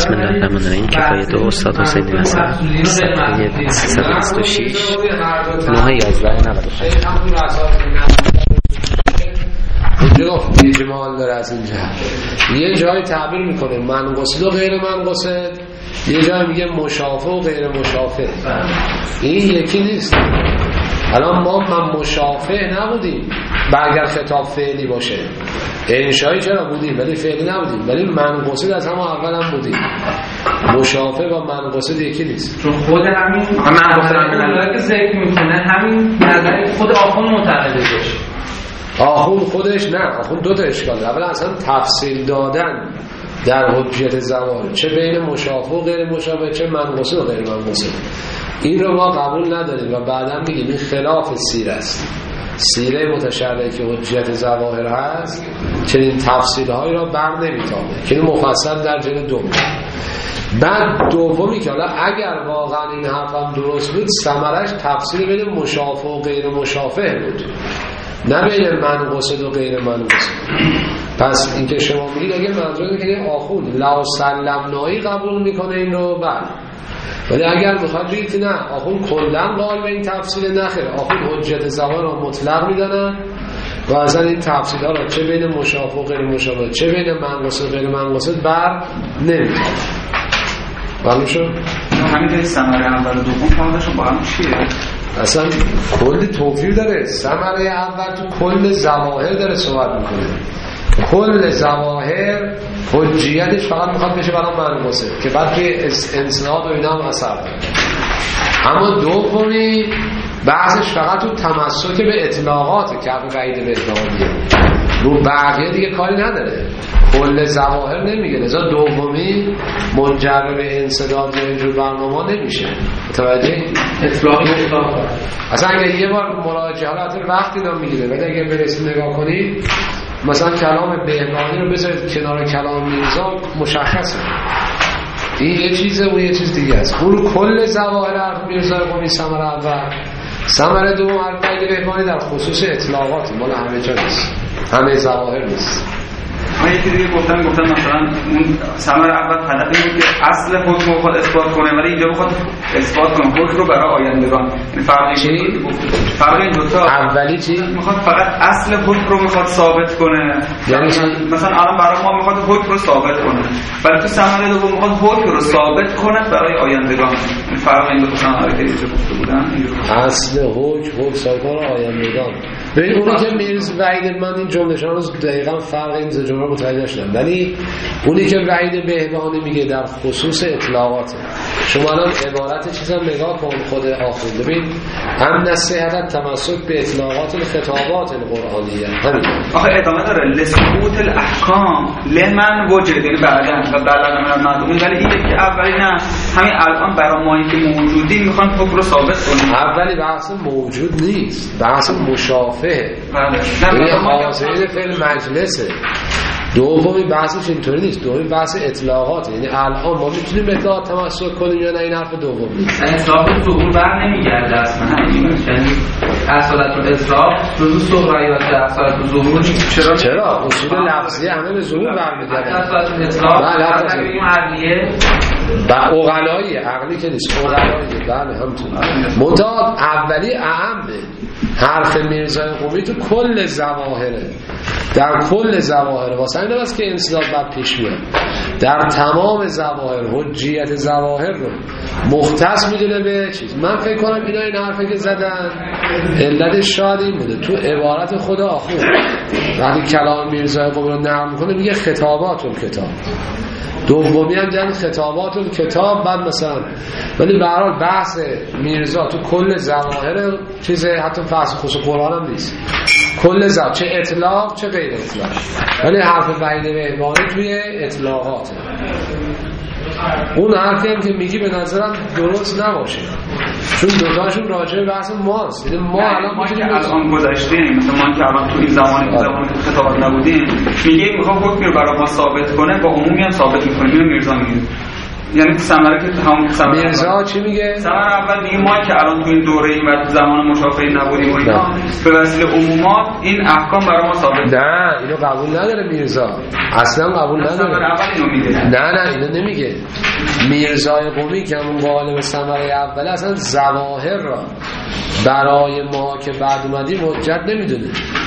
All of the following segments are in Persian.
بسم الله الرحمن الرحیم. کفایت استاد حسینی مثلا صفحه 326 9/11 اجمال داره. از اینجا یه جای تعبیر میکنه منقصد و غیر منقصد، یه جای میگه مشافه و غیر مشافه. این یکی نیست. الان ما من مشافه نبودیم و اگر خطاب فعلی باشه انشایی چرا بودیم ولی فعلی نبودیم، ولی منقصد از همون اول هم بودیم. مشافه و منقصد یکی نیست. چون خود همین منقصد که ذکر میکنه همین نظری خود آخوند معتقده باشه. آخوند خودش نه، آخوند دو تا اشکال داره. اولا اصلا تفصیل دادن در حجیت زواهر چه بین مشافه و غیر مشافه، چه منقصد و غیر منقصد، این رو ما قبول نداریم و بعدا میگیم این خلاف سیره است. سیره متشرعه که حجیت زواهر هست چنین تفصیل‌هایی را بر نمیتابه که این مفصل در جلد دوم. بعد دومی که حالا اگر واقعا این حرفم درست بود ثمرش تفصیل بین مشافه و غیر مشافه بود، نه بین منقصد و غیر منقصد. پس این که شما میگید اگه منظور اینه که آخوند لا سلمنایی قبول میکنه این رو، بله، ولی اگر میخواد بگید نه آخوند کلا قائل به این تفصیل، نخیر، آخوند حجیت زواهر را مطلق میدانن و اصلا این تفصیل ها را چه بین مشافه و غیر مشافه چه بین منقصد و غیر منقصد بر نمیتونه. معلوم شد؟ همین ثمره اول و دوم فرقشون با هم چیه؟ اصلا کل توفیر داره. ثمره اول تو کل زواهر داره صحبت میکنه. کل زواهر حجیتش فقط میخواد بشه برای منقصد که بعد توی انسناد و اینا هم اثر داره. اما دومی بحثش فقط تو تمسک به اطلاقاته که حرف وحید به اطلاقات میگه، رو بقیه دیگه کاری نداره، کل زواهر نمیگه. لذا دومی منجر به انسداد یا اینجور برنامه نمیشه. متوجه؟ اطلاقی اصلا اگه یه بار مراجعه حالت وقتی نام میگیره، ولی اگه برسید نگاه کنید مثلا کلام بهبانی رو بذارید کنار کلام میرزا مشخصه این یه چیزه و یه چیز دیگه است. اون کل زواهر حرف میرزا رو کنید ثمره اول، ثمره دوم حرف بهبانی در خصوص اطلاقات مال همه جا نیست، همه زواهر نیست. من یکی دیگه گفتم مثلا اون ثمره اول هدف این بود که اصل حکم رو بخواد اثبات کنه، ولی اینجا بخواد اثبات کنه حکم رو برای آیندگان. این فرق این دو تا اولی چی؟ میخواد فقط اصل حکم رو میخواد ثابت کنه، یعنی مثلا الان برای ما میخواد حکم رو ثابت کنه، ولی تو ثمره دوم میخواد حکم رو ثابت کنه برای آیندگان. این فرق این دو تا ثمره که اینجا گفته بودن. اصل حکم ثابت کنه آیندگان. ببین اونی که میرز وحید من این جمله‌شون رو دقیقاً فرق این دو جمله متوجه شدم، ولی اونی که وحید بهبانی میگه در خصوص اطلاقات، شما الان عبارت چیزا نگاه کن خود آخوند، ببین هم نصیحت تمسک به اطلاقات الخطابات القرآنیه. همین آخه ادامه داره لثبوت الاحکام لمن وجد، یعنی بعداً و بعداً من معلومه، ولی این که اولی نه، همین الان برای ما که موجودیم میخوان حکم رو ثابت کنیم. اولی بحث موجود نیست، بحث مشافه. بله. یعنی حاضرین فعل مجلسه. دومی بحثش اینطوری نیست، دومی بحث اطلاقات، یعنی الان ما میتونیم به اطلاقات تمسک کنیم یا نه، این حرف دوم نیست. اطلاقات ظهور بر نمیگرده اصلا، یعنی اصالت الاطلاق جزء صغرایات اصالت ظهور نیست. چرا اصول لفظی همه به ظهور برمیگردن. اصالت الاطلاق مثلا بگیم عقلیه و عقلایی، عقلی که نیست، عقلایی. بله همونطور. متعاد اولی اعمه. حرف میرزای قمی تو کل زواهره، در کل زواهر، واسه این است که انسداد بعد پیش میاد. در تمام زواهر حجیت زواهر رو مختص میدونه به چیز. من فکر کنم اینا این حرفی که زدن علتش شاید این بوده تو عبارت خود آخوند وقتی کلام میرزای قمی رو نقل میکنه میگه خطابات الکتاب، دومی هم دیدن خطابات الکتاب، بعد مثلا، ولی به هر حال بحث میرزا تو کل زواهر چیزه، حتی بحث خصوص قرآن هم نیست، کل زواهر چه اطلاق چه غیر اطلاق، ولی حرف وحید بهبانی توی اطلاقاته. اون حرفی هم که میگی به نظرم درست نباشه، چون دوتاشون راجع به بحث ماست. یعنی ما الان ما که از آن گذشتیم، مثلا ما که الان تو این زمان خطابات نبودیم، میگه میخوام حکمی رو برای ما ثابت کنه، با عمومی هم ثابت میکنه. میرزا میگه یعنی ثمره که همون ثمره میرزا چی میگه؟ ثمره اول میگه ما که الان تو این دوره این و زمان مشافهه نبودیم و اینا به وسیله عمومات این احکام برای ما ثابت. نه اینو قبول نداره میرزا، اصلا قبول نداره. ثمره اول اینو میگه. نه اینو نمیگه. میرزای قمی که همون قالب ثمره اول اصلا ظواهر را برای ما که بعد اومدیم حجت نمیدونه.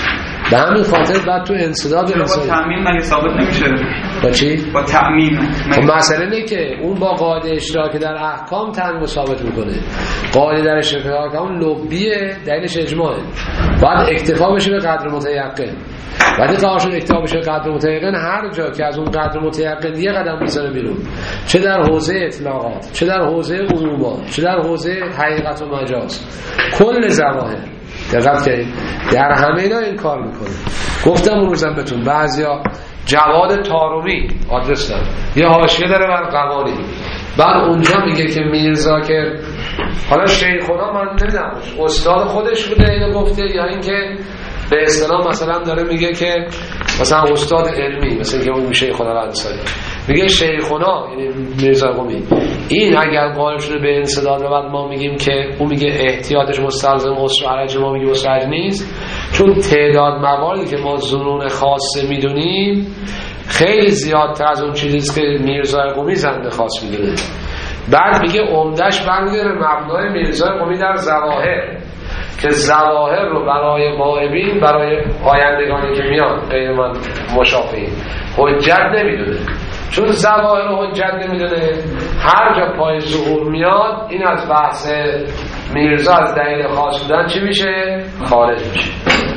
به همین خاطر بعد تو انسداد با تأمین مگه ثابت نمیشه؟ با چی؟ با تأمین. مسئله اینه که اون با قاعده اشتراک در احکام تنگ ثابت میکنه. قاعده در اشتراک در احکام لبیه، دلیلش اجماعه. باید اکتفا بشه به قدر متیقن. وقتی قرار شد اکتفا بشه به قدر متیقن، هر جا که از اون قدر متیقن یه قدم میذاره بیرون، چه در حوزه اطلاقات، چه در حوزه عمومات، چه در حوزه حقیقت و مجاز، کل ظواهر دقت کنید در همه اینا این کار میکنه. گفتم اون روزم بهتون بعضیا جواد طارمی آدرس دارن، یه حاشیه داره بر قوانین، بعد اونجا میگه که میرزا که حالا شیخونا من نمیدونم استاد خودش بوده اینو گفته یا اینکه به اصطلاح مثلا داره میگه که مثلا استاد علمی مثلا که اون میشه خدا الانصاری میگه شیخونا یعنی میرزا قمی این اگر قائل شده به انسداد و بعد ما میگیم که اون میگه احتیاطش مستلزم اسر و حرج، ما میگیم اسر و حرج نیست، چون تعداد مواردی که ما ظنون خاصه میدونیم خیلی زیادتر از اون چیزیست که میرزا قمی زنده خاص میدونه. بعد میگه عمدش برمیگره مبنای میرزا قمی در ظواهر که ظواهر رو برای غایبین، برای آیندگانی که میان غیر من مشافهین حجت نمیدونه، چون ظواهر رو حجت نمیدونه هر جا پای ظهور میاد این از بحث میرزا از دلیل خاص بودن چی میشه؟ خارج میشه.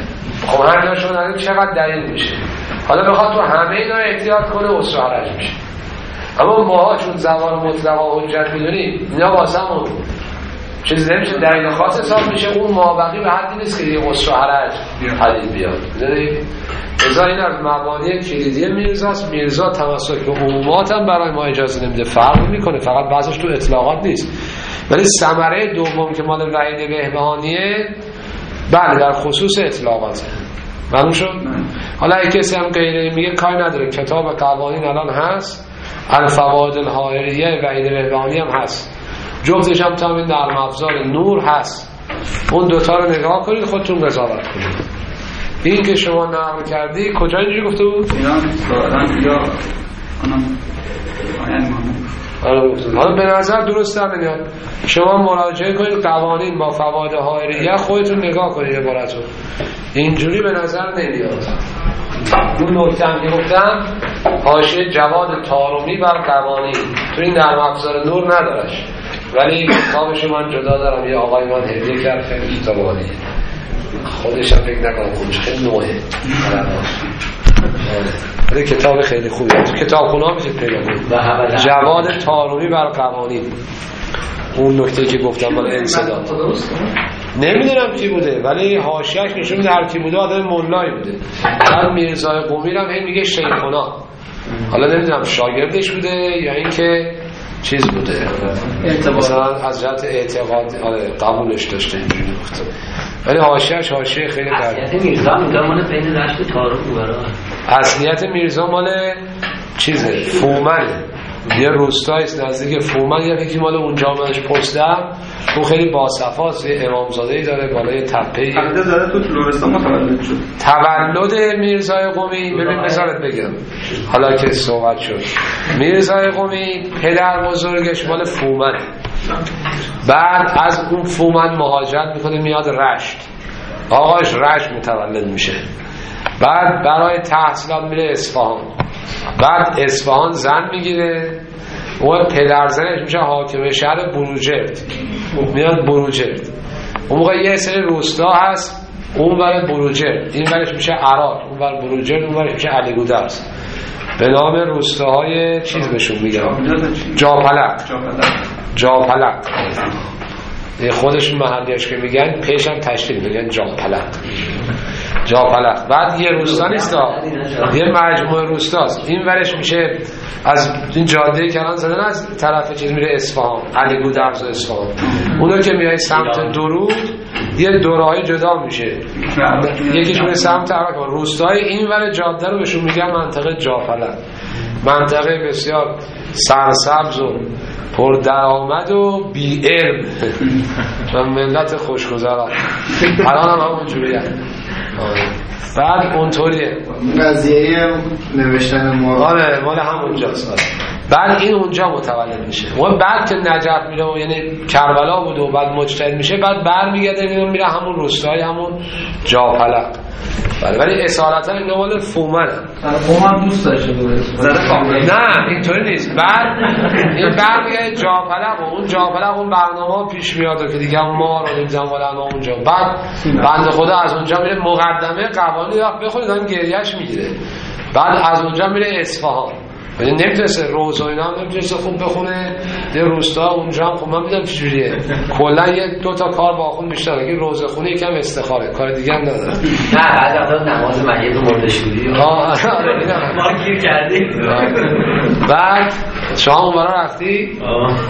خب هر جا شما چقدر دلیل میشه، حالا بخواد تو همه اینا احتیاط کنه اسر و حرج میشه. اما ما چون ظواهر مطلقا حجت میدونیم اینا واسمون چیز نمیشه، دلیل خاص حساب میشه، اون مابقی به حدی نیست که یه اسر و حرج حدید بیاد. میدونید ازا این از مبانی کلیدی میرزاست. میرزا تمسک به عمومات هم برای ما اجازه نمیده، فرق میکنه، فقط بعضش تو اطلاقات نیست. ولی ثمره دوم که مال وحید بهبهانیه بله در خصوص اطلاقاته. معلوم شد؟ حالا اگه کسی هم غیره میگه کاری نداره، کتاب قوانین الان هست، الفوائد الحائریه وحید بهبهانی هم هست، جفتش هم تا این نرم افزار نور هست، اون دوتا رو نگاه کنید خودتون قضاوت کنید. این که شما نقل کردی کجا اینجوری گفته بود؟ حالا به نظر درست نمیاد. شما مراجعه کنید قوانین با فوائد حائریه، خودتون نگاه کنید عبارتو، اینجوری به نظر نمیاد. اون نکته هم که گفتم حاشیه جواد طارمی بر قوانین تو این نرم افزار نور ندارش، ولی کتابش من جدا دارم، یه آقای من هدیه کرد، خیلی کتاب عالیه، خودش هم فکر نکنم خودش خیلی نوعه ولی کتاب خیلی خوبیه، تو کتاب خونه ها میشه پیدا کنید. جواد طارمی بر قوانین، اون نکته که گفتم مال انسداد نمیدونم کی بوده ولی حاشیه‌اش نشون میده هر کی بوده آدم مولایی بوده. بعد میرزا قمی هم هی میگه شیخونا، حالا نمیدونم شاگردش بوده یا اینکه چیز بوده مثلا از جهت اعتقاد قبولش داشته اینجوری گفته، ولی حاشیه‌اش حاشیه خیلی اصلیت میرزا میگه مال بین رشت طارق بود. اصلیت میرزا مال چیزه فومنه، یه روستاییست نزدیک فومن، یه یکی مال اونجا منش پرسیدم، اون خیلی باصفاست، یه امامزاده‌ای داره بالای تپه‌ای. البته داره تو لرستان متولد شد. تولد میرزای قمی ببین بذارت بگم حالا که صحبت شد، میرزای قمی پدر بزرگش مال فومنه، بعد از اون فومن مهاجرت میکنه میاد رشت، آقاش رشت متولد میشه، بعد برای تحصیلات میره اصفهان، بعد اصفهان زن میگیره، اون پدرزنش میشه حاکم شهر بروجرد، میاد بروجرد، اون موقع یه سری روستا هست، اون برای بروجرد، این برش میشه عراق، اون برای بروجرد، اون برش میشه علی گودرز، به نام روستاهای چیز بهشون میگن جاپلق. خودشون محلیش که میگن پیش هم تشکیل میگن جاپلق. بعد یه روستا نیست، یه مجموعه روستاست، این ورش میشه از این جاده که الان زدن از طرف چیز میره اصفهان، علی گودرز و اصفهان، اونو که میای سمت درود یه دورهای جدا میشه، یکیش میره سمت عراق، روستای این ور جاده رو بهشون میگن منطقه جاپلق، منطقه بسیار سرسبز و پر درآمد و بی علم و ملت خوشگذران. الان هم همونجوریه. بعد اونطوریه قضیه نوشتن آره مال همونجاست. بعد این اونجا متولد میشه و بعد که نجف میره و یعنی کربلا بوده و بعد مجتهد میشه، بعد برمیگرده میره همون روستای همون جاپلق. ولی اصالتا این مال فومنه. فومن دوست داشته نه اینطوری نیست. بعد این برمیگرده جاپلق و اون جاپلق اون برنامه پیش میاد که دیگه ما رو نمیدونم والا اونجا. بعد بنده خدا از اونجا میره مقدمه قوانین وقت بخونید اون گریهش میگیره. بعد از اونجا میره اصفهان. یعنی نمیتونسته روز و اینا هم نمیتونسته خوب بخونه در روستا اونجا هم. خب من میدونم چجوریه کلا یک دو تا کار با خون بیشتره که روزه خونه یکم استخاره، کار دیگه هم نداره. نه بعد وقتا نماز میت و مرده‌شوری ما گیر کردیم. بعد شما اون برا رفتی؟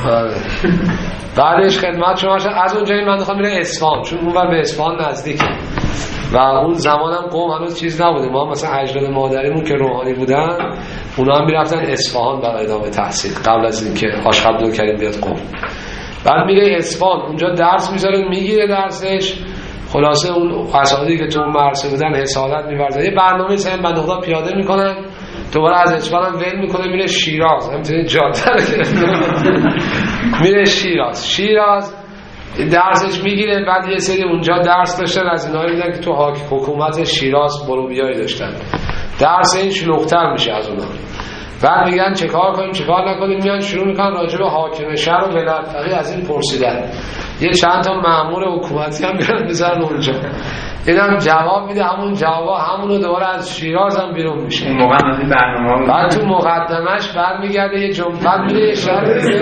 بعدش خدمت شما از اونجا من میخوام میره اصفهان، چون اون بر به اصفهان نزدیکه و اون زمانم قوم هنوز چیز نبوده. ما مثلا اجداد مادریمون که روحانی بودن اونا هم میرفتن اصفهان برای ادامه تحصیل قبل از اینکه حاج عبدالکریم بیاد قوم. بعد میره اصفهان اونجا درس میذاره میگیره درسش. خلاصه اون اساتیدی که تو اون مدرسه بودن حسادت می‌ورزن. یه برنامه سن بنده خدا پیاده میکنن، دوباره از اصفهان هم ول میکنه میره شیراز. همینطوری جاده میره شیراز درسش میگیره. بعد یه سری اونجا درس داشتن از اینایی بودن که تو حکومت شیراز بروبیایی داشتن. درس این شلوغ‌تر میشه از اونا. بعد میگن چه کار کنیم چه کار نکنیم، میان شروع میکنن راجع به حاکم شهر و ولایت فقیه از این پرسیدن. یه چند تا مأمور حکومتی هم میرن میذارن اونجا، اینم جواب میده، همون جواب همونو دوباره از شیراز هم بیرون میشه. اون موقع از این برنامه‌ها بعد تو مقدمش برمیگرده یه جمله میره یه شهر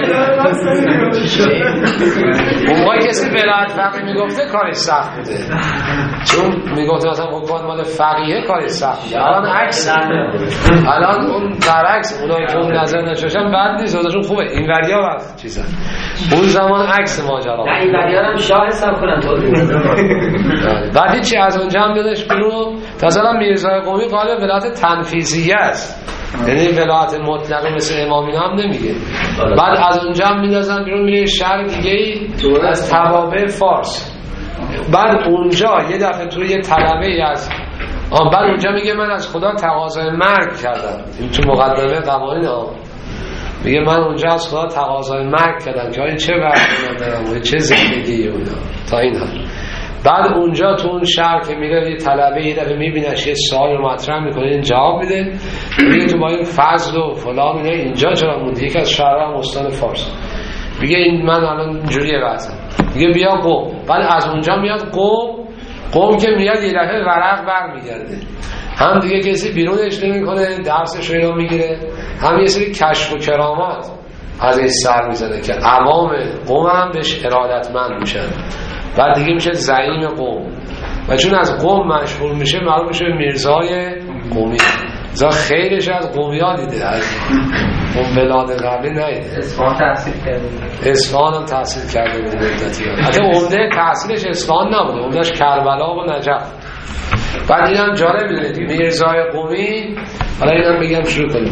اون موقع کسی ولایت فقیه میگفته کارش سخت بوده، چون میگفته مثلا حکومت مال فقیه کارش سخت بوده. الان عکس، الان اون برعکس، اونایی که اون نظر نشاشن بد نیست، خودشون خوبه. این وریا وقت چیزن، اون زمان عکس ماجرا. نه این وریا هم شاه حساب کنن تو. بعد چی از اونجا هم دادش بیرون. مثلا میرزای قمی قال ولایت تنفیذیه است، یعنی ولایت مطلقه مثل امامینا هم نمیگه. بعد از اونجا هم میندازن بیرون میره شهر دیگه‌ای از توابع فارس. بعد اونجا یه دفعه تو یه طلبه از بعد اونجا میگه من از خدا تقاضای مرگ کردم. این تو مقدمه قوانین میگه من اونجا از خدا تقاضای مرگ کردم که این چه وقتی دارم و چه زندگی اونا تا این هم. بعد اونجا تو اون شهر که میره یه طلبه یه دفعه میبینش یه سوال رو مطرح میکنه، این جواب میده، میگه تو با این فضل و فلان میگه اینجا چرا موندی؟ یکی از شهرها استان فارس. میگه این من الان اینجوریه وضعم. میگه بیا قم. بعد از اونجا میاد قم که میاد یه دفعه ورق برمیگرده، هم دیگه کسی بیرونش نمیکنه، درسش رو میگیره، هم یه سری کشف و کرامات از این سر میزنه که عوام قم هم بهش ارادتمند میشن. بعد دیگه میشه زعیم قم و چون از قم مشهور میشه معروف میشه میرزای قمی. زا خیرش از قمی‌ها دیده، از اون بلاد قبلی نیده. اصفهان تحصیل کرده، اصفهان هم تحصیل کرده بود مدتی. حتی عمده تحصیلش اصفهان نبوده، عمدهش کربلا و نجف. بعد اینم جالب میدونید میرزای قمی، حالا اینم بگم شروع کنیم.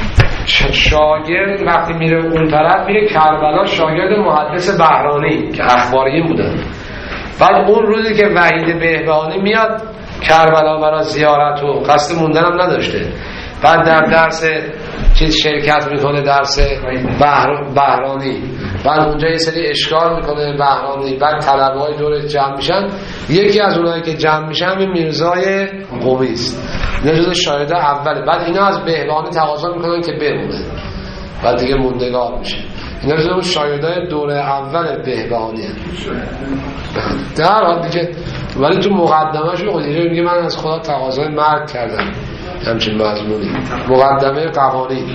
شاگرد وقتی میره اون طرف میره کربلا، شاگرد محدث بهرانی که اخباری بودن. بعد اون روزی که وحید بهبهانی میاد کربلا برای زیارت و قصد موندن هم نداشته، بعد در درس چیز شرکت میکنه، درس بهرانی. بعد اونجا یه سری اشکال میکنه بهرانی. بعد طلبه‌های دورش جمع میشن، یکی از اونایی که جمع میشن همین میرزای قمی است، اینا جزو شاگردا اوله. بعد اینا از بهبهانی تقاضا میکنن که بمونه، بعد دیگه موندگار میشه. اینا جزو شاگردای دوره اول بهبهانی در حال دیگه. ولی تو مقدمه‌اش میگه من از خدا تقاضای مرگ کردم، همچین مضمونی. مقدمه قوانین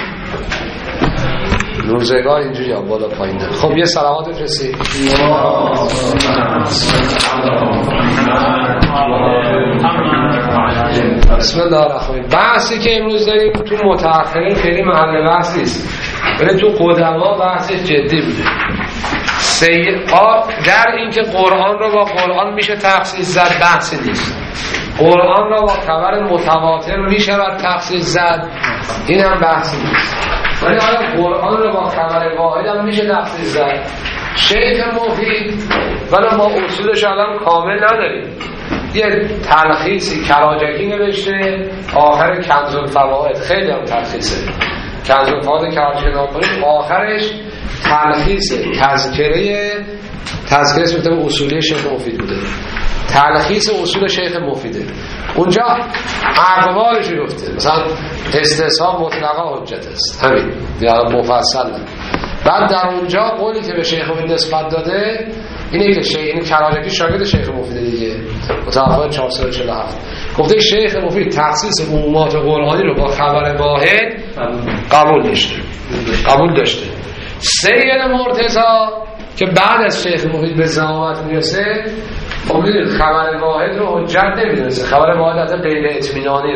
روزگار اینجوری بالا پایین داره. خب یه صلوات بفرستید. بسم الله الرحمن الرحیم. بحثی که امروز داریم تو متأخرین خیلی محل بحث نیست، ولی تو قدما بحث جدی بوده. در این که قرآن رو با قرآن میشه تخصیص زد بحثی نیست، قرآن رو با خبر متواتر میشه تخصیص زد این هم بحثی نیست. ولی آیا قرآن رو با خبر واحد هم میشه تخصیص زد؟ شیخ مفید ولی ما اصولش الان کامل نداریم. یه تلخیصی کلاجکی نوشته آخر کنز الفوائد، خیلی هم تلخیصه. کنز الفوائد کلاجکی نکنیم آخرش تلخیص تذکره اسم اصولی شیخ مفید بوده، تلخیص اصول شیخ مفیده. اونجا اقوالش گفته مثلا استصحاب مطلقا حجت است، همین یا مفصل. بعد در اونجا قولی که به شیخ مفید نسبت داده اینه که این کلاجکی شاگرد شیخ مفیده دیگه، متوفی 447. گفته شیخ مفید تخصیص عمومات قرآنی رو با خبر واحد قبول داشته. سید مرتضی که بعد از شیخ مفید به زعامت میرسه، خب میدونید خبر واحد رو حجت نمیدونسته. خبر واحد از غیر اطمینانی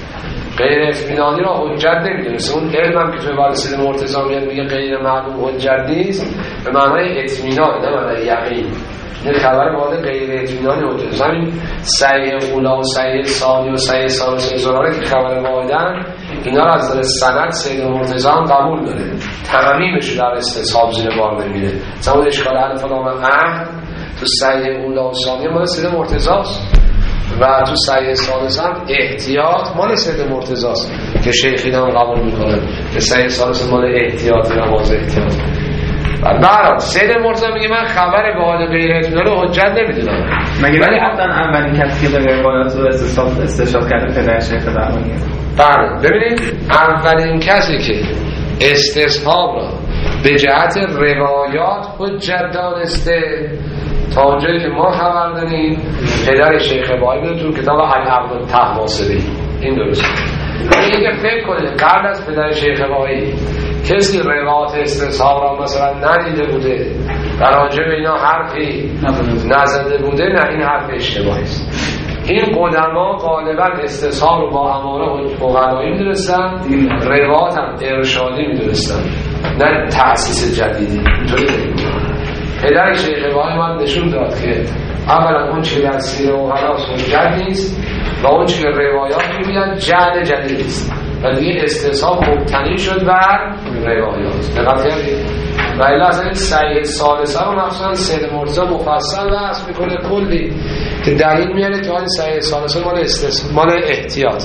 را حجت نمیدونسته. اون علم هم که توی بعد سید مرتضی میاد میگه غیر معلوم حجت نیست، به معنای اطمینان نه معنای یقین. این خبر واحد غیر اطمینانی حجت. همین صحیح اولا و صحیح ثانی و صحیح ثالث زراره که خبر واحدن، اینا رو از نظر سند سید مرتضی هم قبول داره، تعمیمش در استصحاب زیر بار نمیره. مثلا اون اشکال الف لام عهد تو صحیح اولا و ثانی مال سید مرتضی است و تو صحیح ثالث هم احتیاط مال سید مرتضی است که شیخین هم قبول میکنن که صحیح ثالث مال احتیاط نماز احتیاط. برای سید مرتضی میگه من خبر به حال غیر اطمینان رو حجت نمیدونم. مگه ولی حتما اولین کسی که به روایات رو استشهاد کرده پدر شیخ درمانیه؟ بله ببینید اولین کسی که استصحاب را به جهت روایات حجت دانسته تا اونجایی که ما خبر داریم پدر شیخ بهایی بود تو کتاب العقد الطحاوسری. این درسته. ولی اگه فکر کنید قبل از پدر شیخ بهایی کسی روایات استصحاب را مثلا ندیده بوده و راجع به اینا حرفی نزده بوده، نه این حرف اشتباهی است. این قدما غالبا استصحاب رو با اماره فقهایی می‌دونستن، روایات هم ارشادی می‌دونستن، نه تأسیس جدیدی. پدر شیخ بهایی من نشون داد که اولا اون چیزی در سیر و حلاس حجت نیست و اون چیزی که روایات می‌بینن جعل جدید است و دیگه استصحاب مبتنی شد بر روایات. دقت کردید؟ و الا اصلا این صحیح ثالثه رو مخصوصا سید مرتضی مفصل بحث میکنه کلی که دلیل میاره که این صحیح ثالثه مال احتیاط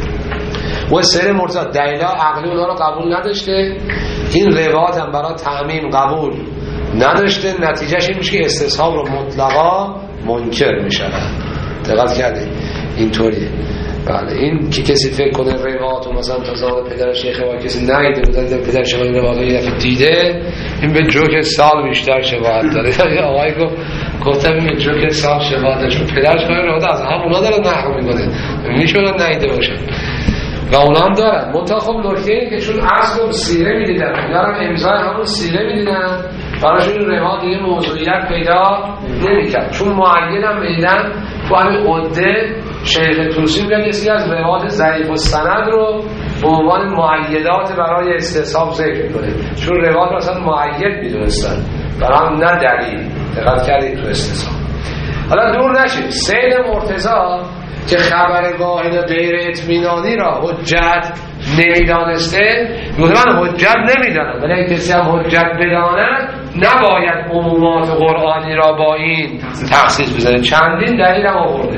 و سید مرتضی دلیلا عقلی اونا رو قبول نداشته، این روایات هم برای تعمیم قبول نداشته، نتیجهش این میشه که استصحاب رو مطلقا منکر میشن. دقت کردید؟ اینطوریه. بله این که کسی فکر کنه روایات و مثلا تا زمان پدر شیخ بهایی کسی ندیده بودن پدر شیخ بهایی روایات یه دفعه دیده، این به جوک سال بیشتر شباهت داره. آقای گفتم این به جوک سال شباهت داره چون پدرش بهایی روایات از همونا داره نقل میکنه، میشونن ندیده باشن و اونا هم دارن. منطقه خب نکته اینه که چون اصل سیره میدیدن اینا هم امضای همون سیره میدیدن، براشون روایات دیگه موضوعیت پیدا نمیکرد چون معین هم میدیدن. تو همین عده شیخ طوسی میگن یه از روایات ضعیف السند رو به عنوان مؤیدات برای استصحاب ذکر میکنه چون روایات رو اصلا مؤید میدونستن برای هم نه دلیل. دقت کردید تو استصحاب. حالا دور نشید سید مرتضی که خبر واحد غیر اطمینانی را حجت نمیدانسته، میگه من حجت نمیدانم، ولی کسی هم حجت بداند نباید عمومات قرآنی را با این تخصیص بزنه. چندین دلیل هم آورده.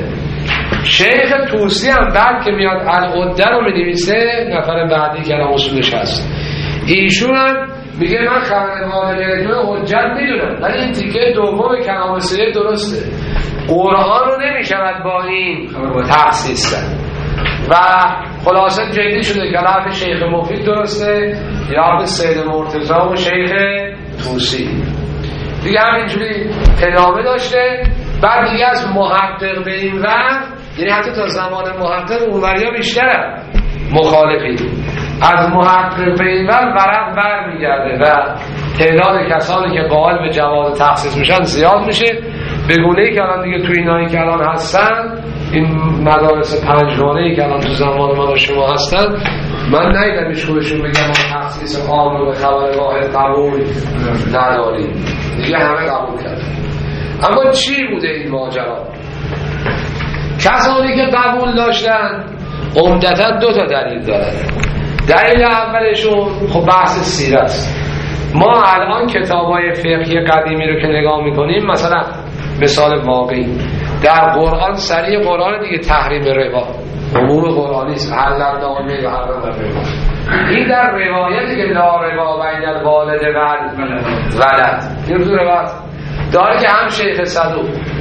شیخ طوسی هم بعد که میاد العده رو می‌نویسه، نفر بعدی که الان اصولش هست، ایشون هم میگه من خبر واحد غیر اطمینانی حجت میدونم، ولی این تیکه دوم کلام سید درسته، قرآن رو نمیشود با این تخصیص کرد. و خلاصه جدی شده که حرف شیخ مفید درسته یا حرف سید مرتضی و شیخ طوسی. دیگه همینجوری ادامه داشته. بعد دیگه از محقق به این ور، یعنی حتی تا زمان محقق اونوریا بیشتر مخالفی، از محقق به این ور ورق بر میگرده و تعداد کسانی که قائل به جواز تخصیص میشن زیاد میشه، به گونه‌ای که الان دیگه تو اینایی که الان هستن، این مدارس پنجگانه‌ای که الان تو زمان ما و شما هستن، من ندیدم هیچ کدومشون بگم ما تخصیص عام رو به خبر واحد قبول نداریم. دیگه همه قبول کردن. اما چی بوده این ماجرا؟ کسانی که قبول داشتن عمدتاً دو تا دلیل دارن. دلیل اولشون خب بحث سیره است. ما الان کتابای فقهی قدیمی رو که نگاه میکنیم، مثلا مثال واقعی در قرآن سریع قرآن دیگه تحریم ربا عموم قرآنی است، حلال نامه و حرام ربا. این در روایتی که لا ربا بین الوالد و ولد این تو روایت داره که هم شیخ صدوق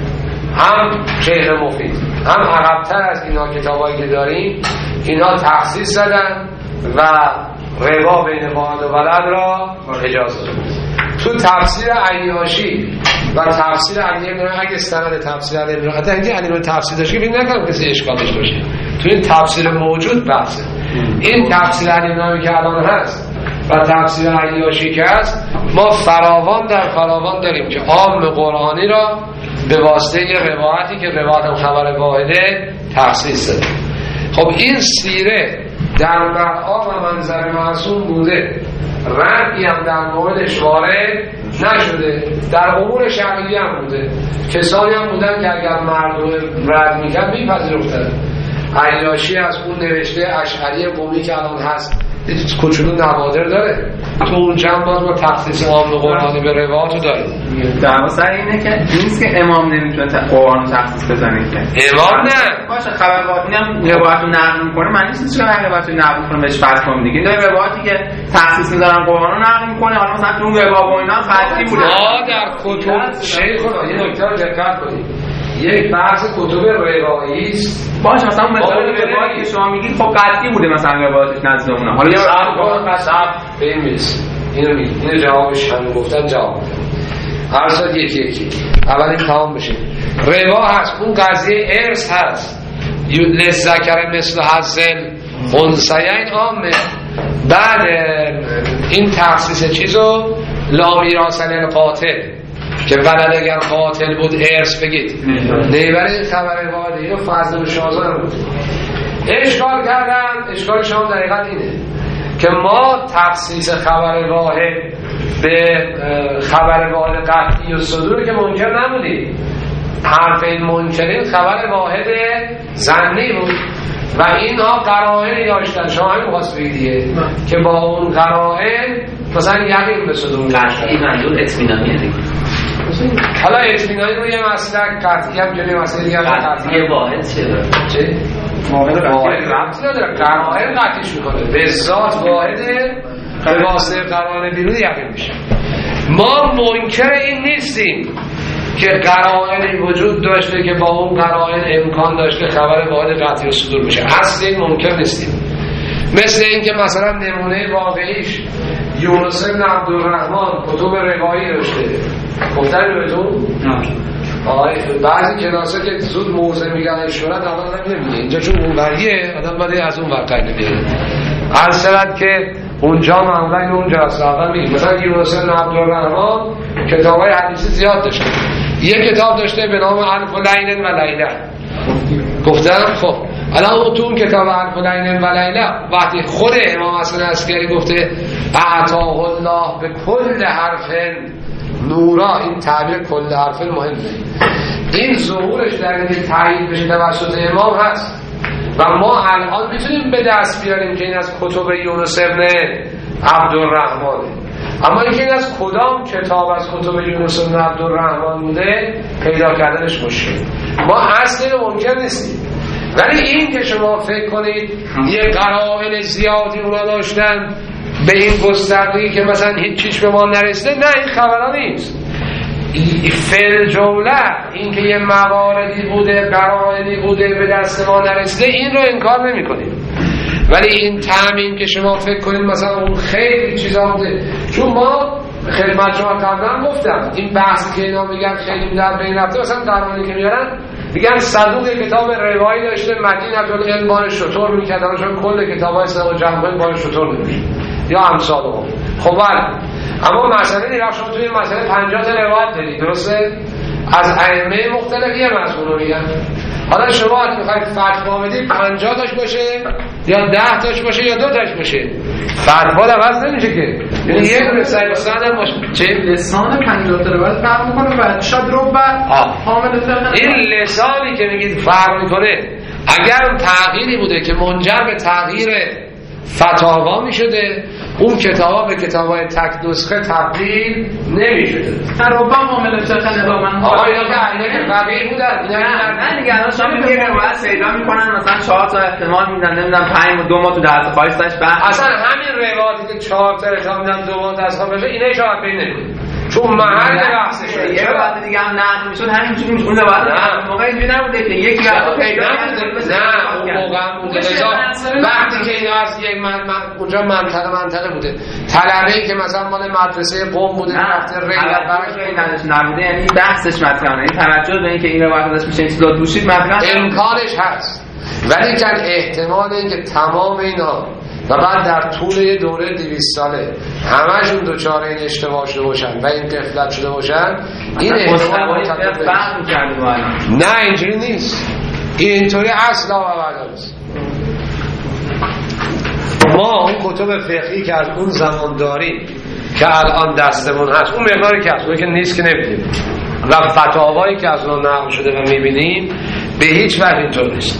هم شیخ مفید هم عقب‌تر از اینا کتابایی که داریم اینا تخصیص زدن و ربا بین والد و ولد را اجازه دادن. تو تفسیر عیاشی و تفسیر علی ابن اگه سند تفسیر علی ابن حتی اینکه علی ابن تفسیر داشته که فکر نکنم کسی اشکال داشته باشه. تو این تفسیر موجود بحثه. این تفسیر علی ابن که الان هست و تفسیر عیاشی که هست ما فراوان در فراوان داریم که عام قرآنی را به واسطه روایتی که روایت خبر واحده تخصیص داده. خب این سیره در مرعا و منظر معصوم بوده، ردی هم در موردش وارد نشده، در امور شرعی هم بوده. کسانی هم بودن که اگر مردم رد میکرد میپذیرفتن. عیاشی از اون نوشته اشعری قومی که الان هست کوچولو نوادر داره، تو اون جمع باز ما تخصیص عام قرآنی به روایاتو داریم. دعوا سر اینه که نیست که امام نمیتونه قرآن رو تخصیص بزنه که امام نه باشه خبر واحدی هم روایت رو نقل میکنه، من نیست که روایت رو نقل کنه بهش فتوا میده. این داره روایتی که تخصیص میذارن قرآن رو نقل میکنه، حالا مثلا تو اون روایت و اینا قطعی بوده. ما در کتب شیخ یه نکته رو دقت کنید، یک بحث کتب روایی است. باشه مثلا مثلا روایتی که شما میگید خب قطعی بوده مثلا روایتش نزد اونها، حالا یه قصب به این میرسه. اینو جوابش هم گفتن جواب هر یکی اولی تمام بشه. روا هست، اون قضیه ارث هست، لذکر مثل حظل انثیین عامه. بعد این تخصیص چیزو لا میراث للقاتل که ولد اگر قاتل بود ارث بگید نیبره این خبر واحده اینو فضل و شازان بود اشکال کردن. اشکالشان دقیقا اینه که ما تخصیص خبر واحد به خبر واحد قطعی و صدور که منکر نبودیم. حرف این منکرین خبر واحد ظنی بود و اینها قرائنی داشتن. شما همین خواست بگیدیه که با اون قرائن مثلا یقین به صدور قطعی منظور اطمینانیه دیگه. حالا اطمینانی رو یه مسئله قطعی هم جلوی مسئله دیگه قطعی واحد چه؟ واحد ربطی نداره، قرائن قطعیش میکنه به ذات واحده به واسطه قرائن بیرون یقین میشه. ما منکر این نیستیم که قرائنی وجود داشته که با اون قرائن امکان داشته خبر واحد قطعی صدور بشه، اصلا این منکر نیستیم. مثل این که مثلا نمونه واقعیش یونس بن عبدالرحمن کتب روایی داشته، گفتن بهتون؟ بعضی کلاسا که زود موضع میگن اشارت اول نمیگه اینجا چون اونوریه آدم باید از اون ورقه نمیگه اصلاً که اونجا معمولا اونجا است. اول میگه مثلا یونس بن عبدالرحمن کتابای حدیثی زیاد داشته، یه کتاب داشته به نام الف لیل و لیله. گفتم خب الان تو اون کتاب الف لیل و لیله وقتی خود امام حسن عسکری گفته اعطاه الله به کل حرف نورا، این تعبیر کل حرف مهمه، این ظهورش در این تایید بشه توسط امام هست و ما الان میتونیم به دست بیاریم که این از کتب یونس بن عبدالرحمنه. اما اینکه این از کدام کتاب از کتب یونس بن عبدالرحمن بوده پیدا کردنش مشکل. ما اصلا منکر نیستیم، ولی این که شما فکر کنید یه قرائن زیادی اونا داشتن به این گستردگی که مثلا هیچ چیز به ما نرسیده، نه این خبرها نیست. فعل جمله این که یه مواردی بوده قرائنی بوده به دست ما نرسیده این رو انکار نمی کنیم، ولی این تعمیم که شما فکر کنید مثلا اون خیلی چیزا بوده، چون ما خدمت شما قبلا گفتم این بحثی که اینا میگن خیلی در بین رفته، مثلا قرائنی که میارن میگن صدوق کتاب روایی داشته مدینه العلم بار شطور میکردن، چون کل کتابای صدوق جمعه بار شطور میشه یا امثال هم. خب اما مسئله دیگه شما توی مسئله 50 تا روایت دارید، درسته؟ از ائمه مختلف یه مضمون رو میگن. حالا شما اگه میخواید فتوا بدید 50 تاش باشه یا 10 تاش باشه یا 2 تاش باشه، فتوا عوض نمیشه که. یعنی یه دونه صحیح سند باشه. چه لسان 50 تا روایت فرق میکنه و شاید رو حامل فقه. این لسانی که میگید فرق میکنه اگر تغییری بوده که منجر به تغییر فتاوا می شده، اون کتابا به کتابای تک نسخه تبدیل نمی شده. تروبا معامله چقدر نظامن آقا اینا که فقیه بودن، نه دیگه الان شما میگه روایت پیدا میکنن مثلا 4 تا احتمال میدن، نمیدونم 5 و 2 ماه تو درس خواهیستش بحث. اصلا همین روایتی که 4 تا احتمال میدن 2 ماه درس خواهیست اینا جواب بین نمیده، چون محل بحثشه. یه روایت دیگه هم نقل میشد همینجوری اون روایت موقع اینجوری نبوده که یک روایت پیدا نه اون موقع بوده. وقتی که اینا از یک اونجا منطقه بوده، طلبه‌ای که مثلا مال مدرسه قم بوده رفته ریل برش نبوده، یعنی بحثش مطرحه، این توجه به اینکه این روایت ازش میشه چیزا دوشید مطرح امکانش هست، ولی که احتمال اینکه تمام اینا و بعد در طول یه دوره 200 ساله همشون دوچار این اشتباه شده باشن و این قفلت شده باشن، این احتمال نه اینجوری نیست، اینطوری اصلا و ابدا نیست. ما اون کتب فقهی که از اون زمان داریم که الان دستمون هست، اون مقداری که هست، اون که نیست که نمیدیم، و فتاوایی که از اون نقل شده و میبینیم به هیچ وجه اینطور نیست.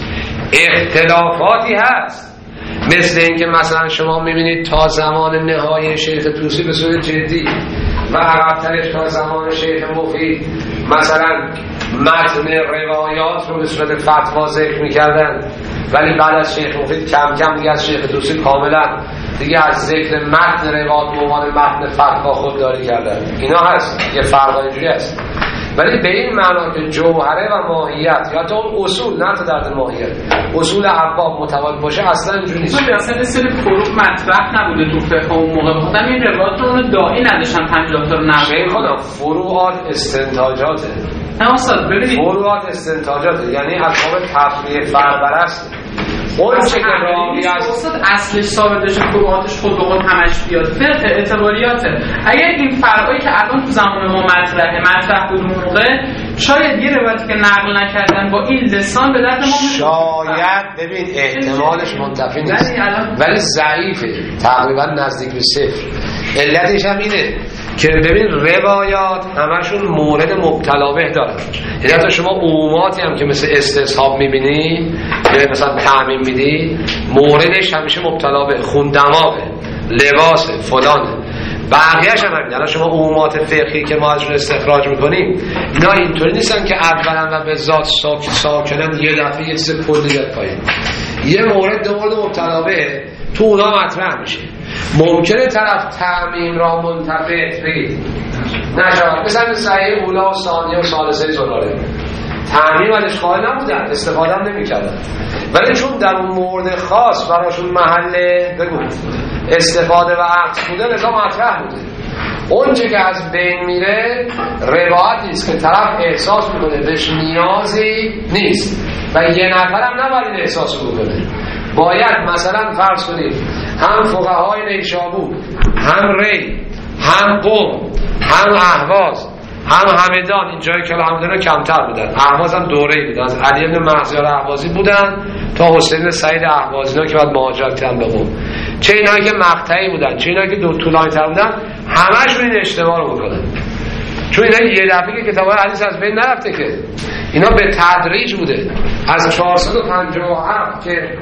اختلافاتی هست، مثل این که مثلا شما میبینید تا زمان نهایی شیخ طوسی به صورت جدی و عقب‌ترش تا زمان شیخ مفید مثلا متن روایات رو به صورت فتوا ذکر میکردن، ولی بعد از شیخ مفید کم کم دیگه از شیخ طوسی کاملا دیگه از ذکر متن روایات به عنوان متن فتوا خودداری کردن. اینا هست، یه فرق اینجوری هست، ولی به این معنا که جوهره و ماهیت یا تا اون اصول، نه تا درد ماهیت، اصول ابواب متفاوت باشه اصلا اینجوری نیست. اصلا سری فروع مطرح نبوده تو فقه اون موقع، بخاطر این روایات رو داعی نداشتن 50 تا رو نقل خدا فروعات استنتاجاته. نه استاد ببینید فروعات استنتاجاته، یعنی از باب تفریع فربرست اون چه که راوی است اصلش ثابت بشه، فروعاتش خود به خود همش بیاد، فقه اعتباریاته. اگر این فرقایی که الان تو زمان ما مطرح بود موقع، شاید یه روایتی که نقل نکردن با این لسان به درد ما شاید ببین احتمالش منتفی نیست، ولی ضعیفه، تقریبا نزدیک به صفر. علتش هم اینه که ببین روایات همشون مورد مبتلا به دارن، یعنی شما عموماتی هم که مثل استصحاب میبینی یا مثلا تعمیم میدی موردش همیشه مبتلا به خون دماغه، لباسه، فلانه، بقیه‌اش هم همین. الان شما عمومات فقهی که ما ازشون استخراج میکنیم اینا اینطوری نیستن که اولا و به ذات ساکنن یه دفعه یه چیز کلیت پایین، یه مورد دو مورد مبتلا به تو اونا مطرح میشه. ممکنه طرف تعمیم را منتفع بگید نشود، مثلا صحیح اولا و ثانیه و ثالثه زلاله تعمیم ازش قائل نبودن، استفاده هم نمی کردن، ولی چون در اون مورد خاص براشون محل بگو استفاده و عقص بوده لذا مطرح بوده. اون چه که از بین میره روایت نیست که طرف احساس میکنه بهش نیازی نیست و یه نفر هم نباید این احساس بکنه. باید مثلا فرض کنید هم فقهای نیشابور، هم ری، هم قم، هم اهواز، هم همدان، این جایی که همدان کمتر بودن، اهواز هم دوره‌ای بودن، از علی بن مهزیار اهوازی بودن تا حسین سعید اهوازی که بعد مهاجرت کردن به قم، چه اینایی که مقطعی بودن چه اینایی که دو طولانی تر بودن، همشون این اشتباه رو میکنن، چون اینا یه دفعه که کتاب‌های حدیث از بین نرفته که اینا به تدریج بوده. از 457 که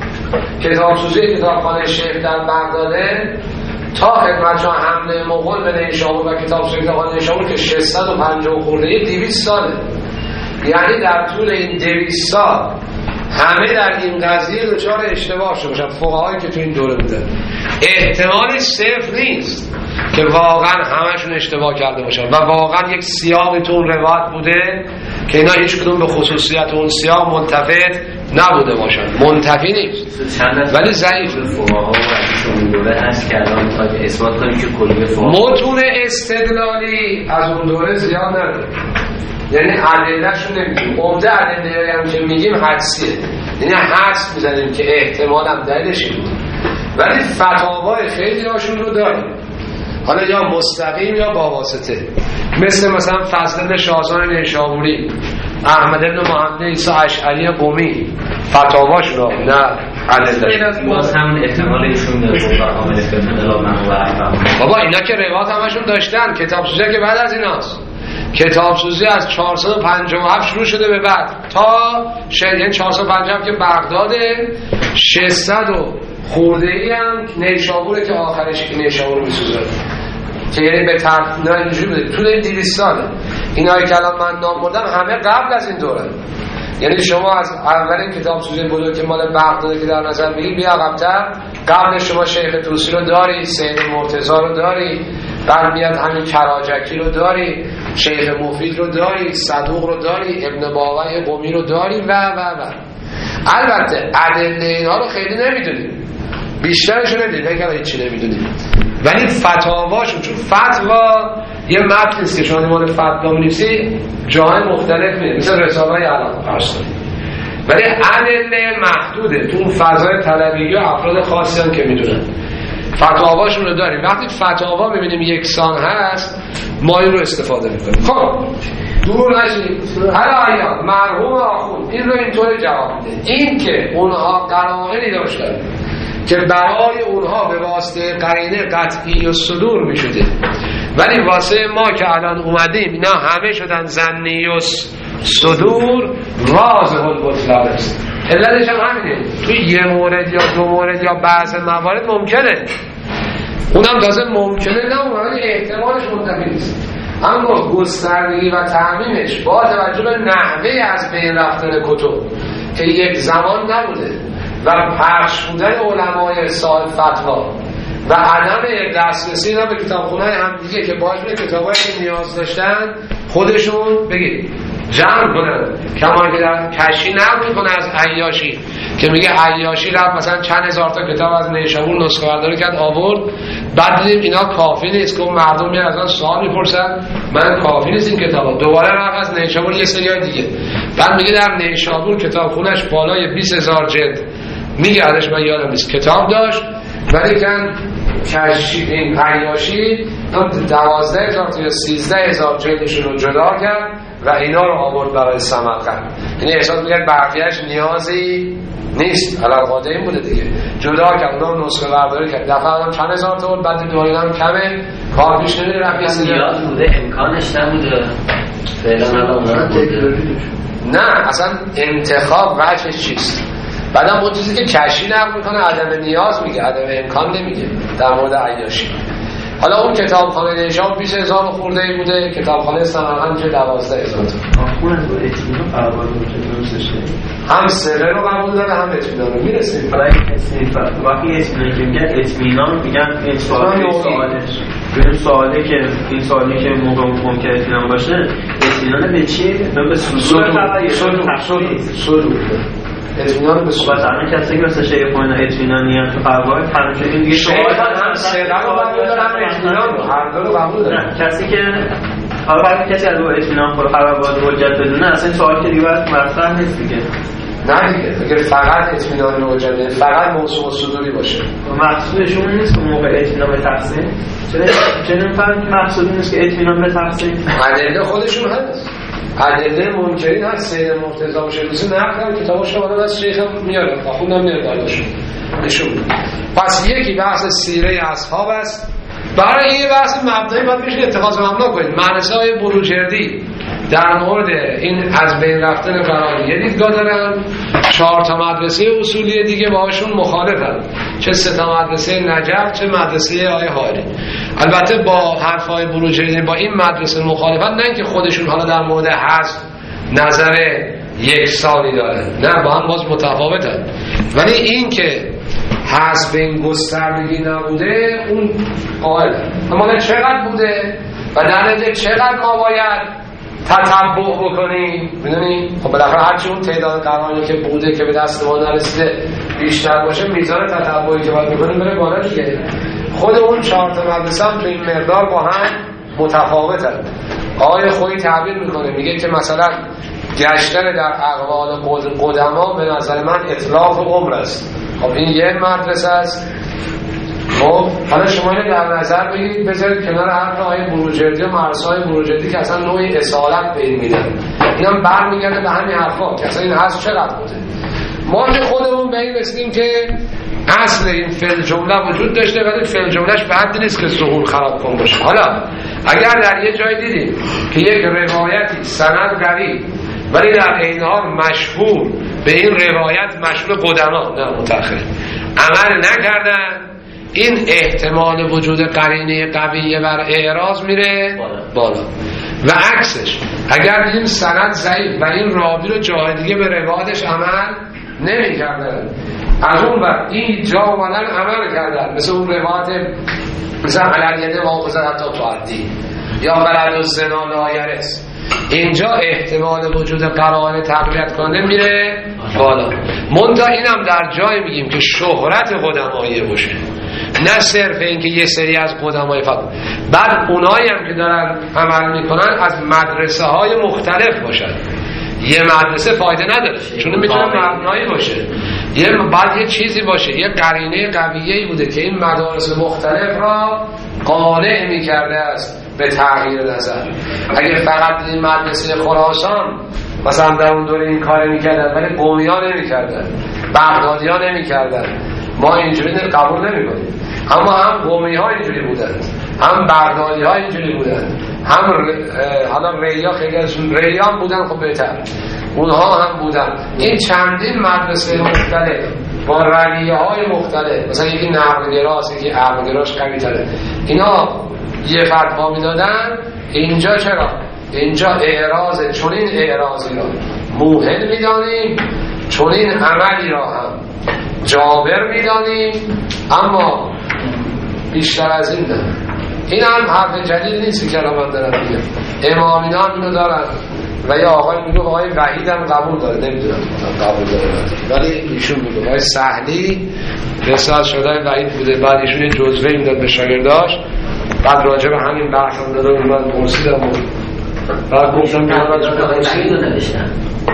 کتابسوزی کتابخانه شیخ در بغداده تا خدمتشان حمله مغول به نیشابور و کتابسوزی کتابخانه نیشابور که 650 خورده 200 ساله، یعنی در طول این 200 سال همه در این قضیه دچار اشتباه شده باشن فقهایی که تو این دوره بودن. احتمالش صفر نیست که واقعا همشون اشتباه کرده باشن و واقعا یک سیاقی تو اون روایت بوده که اینا هیچ کدوم به خصوصیت اون سیاق منتفت نبوده باشن، منتفی نیست ولی ضعیفه. فقها و اون دوره هست که الان میخواد اثبات کنیم که کلیه فقها متون استدلالی از اون دوره زیاد نداره، یعنی ادله‌شو نمیگیم، عمده ادله هم که میگیم حدسیه، یعنی حدس میزنیم که احتمال هم دلیلش بود، ولی فتاوای خیلی هاشون رو داریم، حالا یا مستقیم یا با واسطه، مثلا فضل بن شاهزان نیشابوری، احمد بن محمد عیسی اشعری قمی، فتاواش رو نه ادله باز هم احتمال ایشون داره عامل فقه بابا اینا که روایت همشون داشتن، کتابسوزی که بعد از ایناست، کتابسوزی از 457 شروع شده به بعد تا یعنی 457 که بغداده، 600 و خورده‌ای هم نیشابوره که آخرش که نیشابور میسوزه که یعنی به طرف نه اینجوری بوده طول این 200 ساله. اینایی که الان من نام بردم همه قبل از این دوره. یعنی شما از اولین کتاب سوزه بزرگ که مال بغداد که در نظر بگیرید بیا عقب‌تر، قبل شما شیخ طوسی رو داری، سید مرتضی رو داری، بعد میاد همین کراجکی رو داری، شیخ مفید رو داری، صدوق رو داری، ابن باوی قمی رو داری و البته ادله اینها رو خیلی نمیدونیم، بیشترش رو نمیدونیم، اگر هیچی نمیدونیم، ولی فتاواشون، چون فتوا یه متن نیست که شما نمونه فتوا می‌نویسی جاهای مختلف میده، مثل رساله‌های الان فرض کنید، ولی ادله محدوده تو اون فضای طلبیگی و افراد خاصی هم که میدونن فتاواشون رو داریم. وقتی فتاوا ببینیم یکسان هست ما این رو استفاده میکنیم. خب دور نشید حالا مرحوم آخوند این رو اینطور جواب میده، این که اونها قرائنی داشتن که برای اونها به واسطه قرینه قطعی و صدور میشده، ولی واسه ما که الان اومدیم اینا همه شدن ظنی و صدور، واضح البطلان است. علتش هم همینه، توی یه مورد یا دو مورد یا بعض موارد ممکنه، اونم تازه ممکنه نه اونم احتمالش منتفی نیست، اما گستردگی و تعمیمش با توجه به نحوه از بین رفتن کتب که یک زمان نبوده و پخش بودن علمای صاحب فتوا و عدم دسترسی اینا به کتابخونه همدیگه که باعث میشه کتابایی که نیاز داشتن خودشون بگید جمع کنن، کما که در کشی نقل کنه از عیاشی که میگه عیاشی رفت مثلا چند هزار تا کتاب از نیشابور نسخه برداری کرد آورد، بعد دیدیم اینا کافی نیست که مردم میان از آن سوال میپرسن من کافی نیست این کتابا، دوباره رفت از نیشابور یه سری دیگه، بعد میگه در نیشابور کتابخونه‌اش بالای 20000 جلد میگردش، من یادم نیست کتاب داشت، ولی کن کشی این عیاشی 12000 تا 13000 جلدشون رو جدا کرد و اینا رو آورد برای سمرقند. یعنی احساس می‌کرد بقیه‌اش نیازی نیست، علاقه این بوده دیگه، جدا کرد اونا نسخه برداری کرد، دفعه هم چند هزار تا بود، بعد دوباره هم کمه کار پیش نمیره، رفت نیاز بوده امکانش نبوده فعلا الان نه اصلا انتخاب وجه چیست. بعدم اون چیزی که کشی نقل میکنه عدم نیاز میگه، عدم امکان نمیگه در مورد عیاشی. حالا اون کتابخانه نیشابور 20000 خورده ای بوده، کتابخانه سمرقند چه 12000 تا. هم سره رو قبول داره هم اطمینان رو میرسیم. برای وقتی اطمینان که میگن اطمینان میگن این سوالی که ممکن اطمینان باشه، اطمینان به چیه؟ به صدور اطمینان به صورت الان کسی که مثلا شیخ خوانه اطمینانی هم تو قواعد فرض شده دیگه شما هم سره رو قبول داره هم اطمینان رو هر دو رو قبول داره. کسی که حالا بعد کسی از اطمینان خود قواعد حجت بدونه اصلا سوال که دیگه مطرح نیست دیگه. نه دیگه اگر فقط اطمینان رو حجت فقط موضوع صدوری باشه مقصودشون نیست که موقع اطمینان به تقسیم چه نمی‌فهمید مقصود نیست که اطمینان به تقسیم ادله خودشون هست، ادله منکرین هست، سید مرتضی و شیخ نقل کتابش رو از شیخ میاره خوندم میاد داشون نشون. پس یکی بحث سیره اصحاب است، برای این بحث مبدایی باید بشه اتخاذ مبنا کنید. مدرسه‌های بروجردی در مورد این از بین رفتن قرار یه دیدگاه دارن، 4 تا مدرسه اصولی دیگه باهاشون مخالفن، چه 3 تا مدرسه نجف چه مدرسه آیه حالی. البته با حرفای بروجردی با این مدرسه مخالفن، نه که خودشون حالا در مورد حذف نظر یکسانی دارن، نه با هم باز متفاوتن، ولی این که حذف این گستردگی نبوده اون قائل. اما چقدر بوده و در نتیجه چقدر ما باید تتبع بکنیم، میدونی؟ خب بالاخره هرچی اون تعداد قرآنی که بوده که به دست ما نرسیده بیشتر باشه، میزان تتبعی که باید بکنیم بره بالا دیگه. خود اون 4 تا مدرسه هم تو این مقدار با هم متفاوتن. آقای خویی تعبیر میکنه میگه که مثلا گشتن در اقوال قدما به نظر من اطلاف عمر است. خب این یه مدرسه است. خب حالا شما اینو در نظر بگیرید، بذارید کنار حرف آقای بروجردی و مدرسه‌های بروجردی که اصلا نوعی اصالت به این میدن، اینا هم برمیگرده به همین حرفا که اصلا این حذف چقدر بوده. ما که خودمون به این رسیدیم که اصل این فعل جمله وجود داشته، ولی فعل جملهش به حدی نیست که ظهور خراب کن باشه. حالا اگر در یه جای دیدیم که یک روایتی سند قوی ولی در این حال مشهور به این روایت مشهور قدما نه متأخر عمل نکردن، این احتمال وجود قرینه قویه بر اعراض میره بالا. و عکسش اگر دیدیم سند ضعیف و این راوی رو جای دیگه به روایتش عمل نمی کردن، از اون وقت این جا اومدن عمل کردن، مثل اون روایت مثلا علیه واقعه حتی تعدی یا بلد و زنا لایرس، اینجا احتمال وجود قرائن تقویت کننده میره بالا. منتها اینم در جای میگیم که شهرت قدمایی باشه، نه صرف اینکه یه سری از قدمای فقط. بعد اونایی هم که دارن عمل میکنن از مدرسه های مختلف باشن. یه مدرسه فایده نداره چون میتونه مبنایی باشه، بعد یه چیزی باشه، یه قرینه قویه‌ای بوده که این مدارس مختلف را قانع میکرده است به تغییر نظر. اگه فقط این مدرسه خراسان مثلا در اون دوره این کار میکردن ولی قومی ها نمیکردن، بغدادی ها نمیکردن، ما اینجوری قبول نمیکنیم. اما هم قومی ها اینجوری بودن، هم بغدادی ها اینجوری بودن، هم حالا ریا خیلی ازشون ریان بودن، خب بهتر اونها هم بودن. این چندین مدرسه مختلف با رویه های مختلف، مثلا یکی نقل‌گراست، یکی عقل‌گراش قوی تره، اینا یه فتوا میدادن. اینجا چرا؟ اینجا اعراضه، چون این اعراضی را موهن میدانیم، چون این عملی را هم جابر میدانیم، اما بیشتر از این نه. این هم حرف جدید نیست که الان من دارم میگم، امامینا هم اینو دارن و یا آقای میگه آقای وحید هم قبول داره، نمیدونم قبول داره ولی ایشون میگه آقای سهلی رسالت شده وحید بوده، بعد ایشون یه جزوه میداد به شاگرداش، بعد راجع به همین بحث هم داده و من پرسیدم و بعد گفتم که من وحید رو نوشتم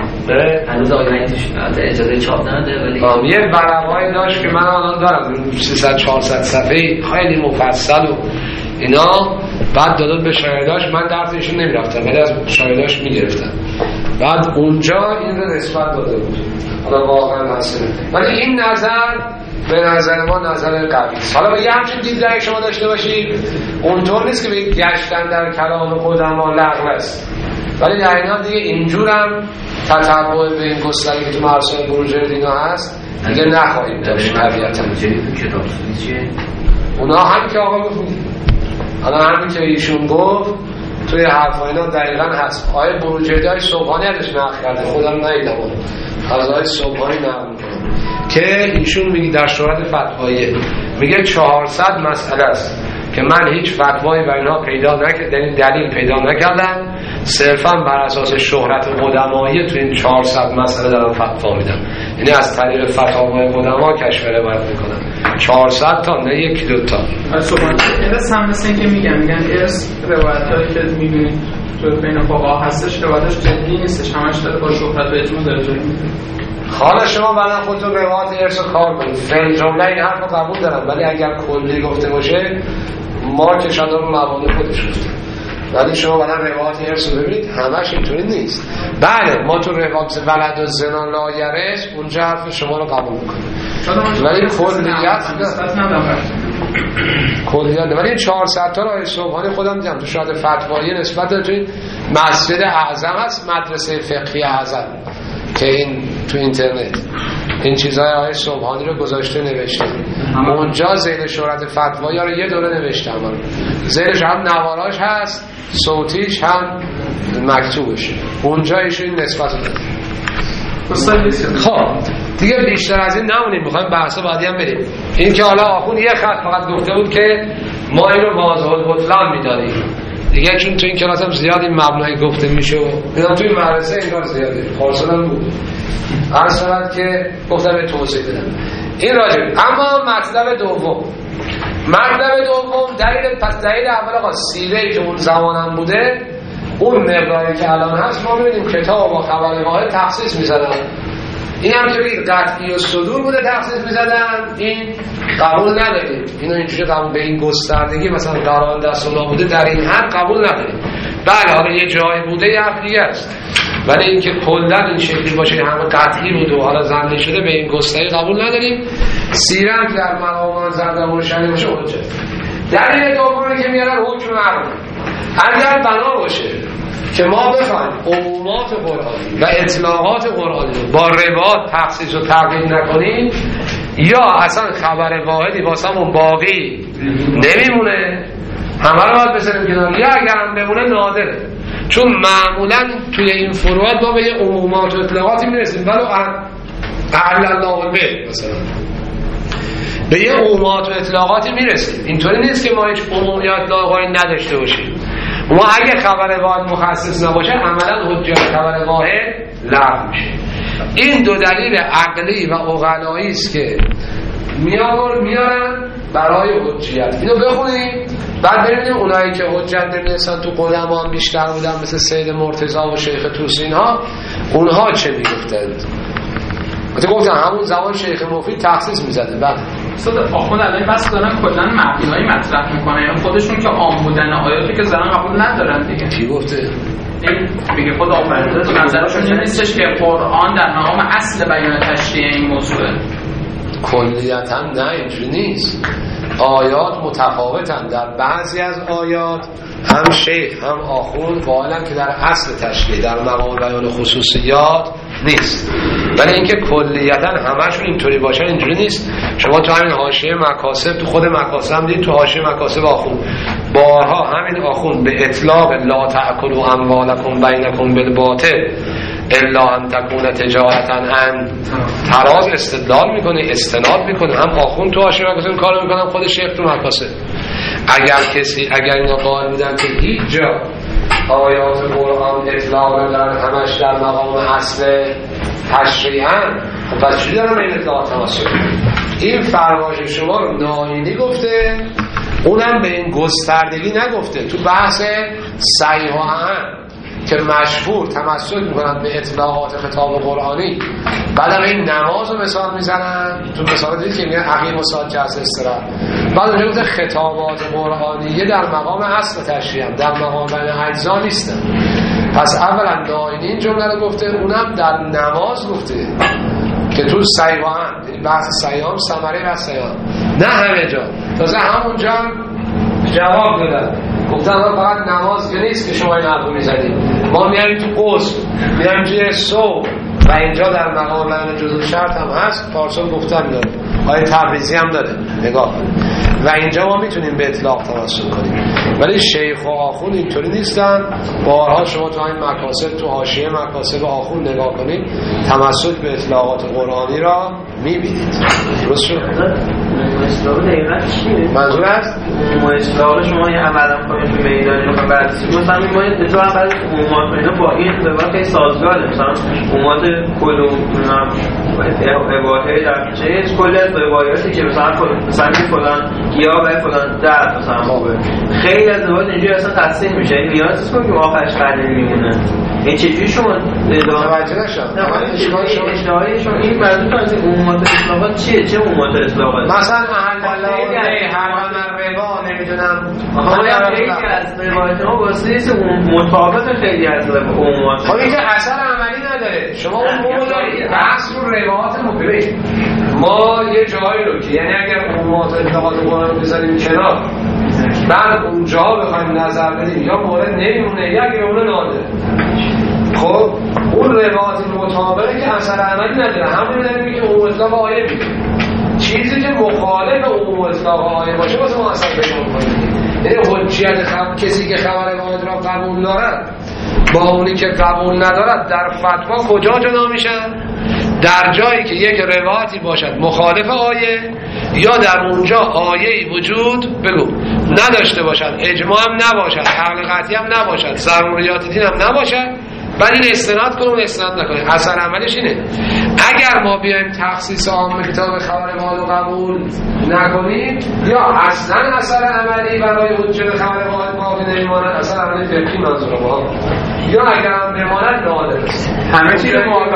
هنوز آقای وحید اجازه چاپ نداره ولی یه ورقه‌ای داشت که من الان دارم 300-400 صفحه‌ای خیلی مفصل و اینا، بعد دادم به شاگرداش، من درس ایشون نمیرفتم ولی از شاگرداش میگرفتم، بعد اونجا این رو نسبت داده بود. حالا واقعا حسنه ولی این نظر به نظر ما نظر قوی است. حالا بگه همچین دیدگاهی شما داشته باشید، اونطور نیست که بگید گشتن در کلام قدما لغو است، ولی در این حال دیگه اینجورم تتبع به این گستری که تو مرسال بروجرد اینا هست دیگه نخواهیم داشت. طبیعتا کتاب چیه؟ اونا هم که آقا گفت، حالا همین که ایشون گفت توی حرفا اینا دقیقا هست. آیه بروجردی های صبحانی ازش نقل کرده، خودم ندیدم از آیه صبحانی نقل میکنم که ایشون میگه در شورت فتوایه میگه 400 مسئله است که من هیچ فتوایی بر اینها پیدا نکردم، دلیل پیدا نکردم، صرفا بر اساس شهرت قدمایی تو این 400 مسئله دارم فتوا میدم، یعنی از طریق فتاوای قدما کشف روایت میکنم. 400 تا نه یک دو تا. ارث هم مثل اینکه میگن ارث روایتایی که میبینید تو بین فقها هستش روایتش جدی نیستش، همش داره با شهرت به اجماع درجه میده. حالا شما بعدا خودتون روایت ارث رو کار کنید، فعل جمله این حرف رو قبول دارم ولی اگر کلی گفته باشه ما که شاید رو مبانی خودش گفتیم، ولی شما بعدا روایت ارث رو ببینید همش اینطوری نیست. بله ما تو روایت ولد و زنا لایرس اونجا حرف شما رو قبول میکنیم ولی کلیت ولی 400 تا راه صبحانه خودم دیدم تو شاید فتوایی نسبت داره. توی مسجد اعظم هست مدرسه فقهی اعظم که این تو اینترنت این چیزهای آیه صبحانی رو گذاشته نوشته، اونجا زیر شهرت فتوایی رو یه دوره نوشته، زیرش هم نواراش هست صوتیش هم مکتوبش، اونجا ایشون این نسبت رو داره. خب دیگه بیشتر از این نمونیم، میخوایم بحثا بعدی هم بریم. این که حالا آخون یه خط فقط گفته بود که ما این رو واضح البطلان میداریم دیگه، چون تو این کلاس هم زیاد این مبنایی گفته میشه و اینا توی مدرسه این کار زیاده خالصا هم بود عرض شد که گفتم به توضیح بدم این راجب. اما مطلب دوم دلیل اول آقا سیره‌ای که اون زمانم بوده، اون مقداری که الان هست ما می‌بینیم کتاب با خبر واحد تخصیص می‌زدن، این هم که بگید قطعی و صدور بوده تخصیص می‌زدن، این قبول نداریم. اینو اینجوری قبول به این گستردگی مثلا قرائن دست الله بوده در این حد قبول نداریم. بله حالا یه جایی بوده یه حرف دیگه است، ولی اینکه کلا این شکلی باشه همه قطعی بوده و حالا زنده شده به این گستری قبول نداریم. سیره هم که در مقام زرده و روشنی باشه حجت. دلیل دومی که میارن حکم معروف، اگر بنا باشه که ما بخوایم عمومات قرآنی و اطلاقات قرآنی رو با روایات تخصیص و تقیید نکنیم، یا اصلا خبر واحدی واسمون باقی نمیمونه، همه رو باید بزنیم کنار، یا اگرم بمونه نادره. چون معمولا توی این فروعات ما به یه عمومات و اطلاقاتی میرسیم، ولو اعلی الله البیت مثلا به یه عمومات و اطلاقاتی میرسیم. اینطوری نیست که ما هیچ عمومیات اطلاقایی نداشته باشیم. ما اگه خبر واحد مخصص نباشه عملا حجت خبر واحد لغو میشه. این دو دلیل عقلی و عقلایی است که میارن برای حجیت. اینو بخونیم بعد ببینیم اونایی که حجت نمی‌رسن تو قدما هم بیشتر بودن مثل سید مرتضی و شیخ طوسی اینها، اونها چه میگفتند. گفتن همون زمان شیخ مفید تخصیص میزده. بعد آخوند الان بس دارن کلن مبنایی مطرح میکنه، یا خودشون که عام بودن آیاتی که زنان قبول ندارن دیگه. کی گفته؟ این میگه خود آفریننده نظرشون نیستش که قرآن در مقام اصل بیان تشریع این موضوعه. کلیتا نه، اینجوری نیست. آیات متفاوتن. در بعضی از آیات هم شیخ هم آخوند قائلن که در اصل تشریع در مقام بیان خصوصیات نیست، ولی اینکه کلیتا همشون اینطوری باشن اینجوری نیست. شما تو همین حاشیه مکاسب، تو خود مکاسب هم دیدید، تو حاشیه مکاسب آخوند بارها همین آخوند به اطلاق لا تأکلوا اموالکم بینکم بالباطل الا ان تکون تجارتا عن تراز استدلال میکنه، استناد میکنه. هم آخوند تو حاشیه مکاسب کارو میکنن، خود شیخ تو مکاسب. اگر اینا قائل بودن که هیچ جا آیات قرآن اطلاق دارن همش در مقام اصل تشریعاً، خب پس چی دارن این اطلاق تماسک؟ این فرمایش شما رو ناینی گفته، اونم به این گستردگی نگفته. تو بحث صحیح و اهم که مشهور تمسک میکنن به اطلاقات خطاب قرآنی، بعدم این نماز رو مثال میزنن. تو مثال دیدید که میگن اقیم الصلاة جلسه استراحت، بعد اونجا گفته خطابات قرآنیه در مقام اصل تشریع، در مقام بیان اجزا نیستن. پس اولا داینی این جمله رو گفته، اونم در نماز گفته که تو سیوان، یعنی بحث سیام ثمره و سیام، نه همه جا. تازه همونجا جواب دادن، گفتن فقط نماز که نیست که شما این حرفو میزنید، ما میاریم تو غسل، میاریم توی صبح و اینجا در مقام بیان جزء شرط هم هست. پارسال گفتم داره، آیه تبریزی هم داره، نگاه و اینجا ما میتونیم به اطلاق تمسک کنیم. ولی شیخ و آخوند اینطوری نیستن. بارها شما تو این مکاسب، تو حاشیه مکاسب آخوند نگاه کنید، تمسک به اطلاقات قرآنی را میبینید. درست شد؟ اصلاح دقیقا چیه؟ منظور هست؟ اصلاح شما یه عملا کنید به میدانی رو بررسی مثلا ما اتفاقا بعد عمومات اینا با این اتفاق خیلی سازگاره. مثلا عمومات کل عبارته در میشه کل از روایاتی که مثلا فلان گیاه و فلان درد مثلا خوبه، خیلی از روایات اینجوری اصلا تصحیح میشه. این نیاز نیست که آخرش قدر میمونه. این چجوری شما متوجه نشدم؟ اشتهایی شما این مربوط از عمومات اصلاحات چیه؟ چه عمومات اصلاحات؟ مثلا اهل الله حرام الربا نمیدونم. خیلی از روایات ما واسه نیست مطابق خیلی از عمومات. خب این که اثر عملی نداره. شما اون دارید بحث رو روایات مبین. ما یه جایی رو که یعنی اگر عمومات اطلاقات قرآن بذاریم کنار، بعد اونجا بخوایم نظر بدیم یا مورد نمیمونه یا اگه اون نادره، خب اون روایات مطابقه که اثر عملی نداره. همون داریم که عموم اطلاق آیه میگه چیزی که مخالف عموم اطلاق آیه باشه واسه ما اثر پیدا می‌کنه. یعنی حجیت کسی که خبر واحد را قبول دارد با اونی که قبول ندارد در فتوا کجا جدا میشن؟ در جایی که یک روایتی باشد مخالف آیه یا در اونجا آیه‌ای وجود نداشته باشد، اجماع هم نباشد، عقل قطعی هم نباشد، ضروریات دین هم نباشد، بعد این استناد کنه و استناد نکنه. اثر عملش اینه. اگر ما بیایم تخصیص عام کتاب خبر واحد قبول نکنیم یا اصلا اثر عملی برای حجت خبر واحد باقی نمیماند، اثر عملی فقهی منظور ما، یا اگر هم بماند نادر است. همه چیز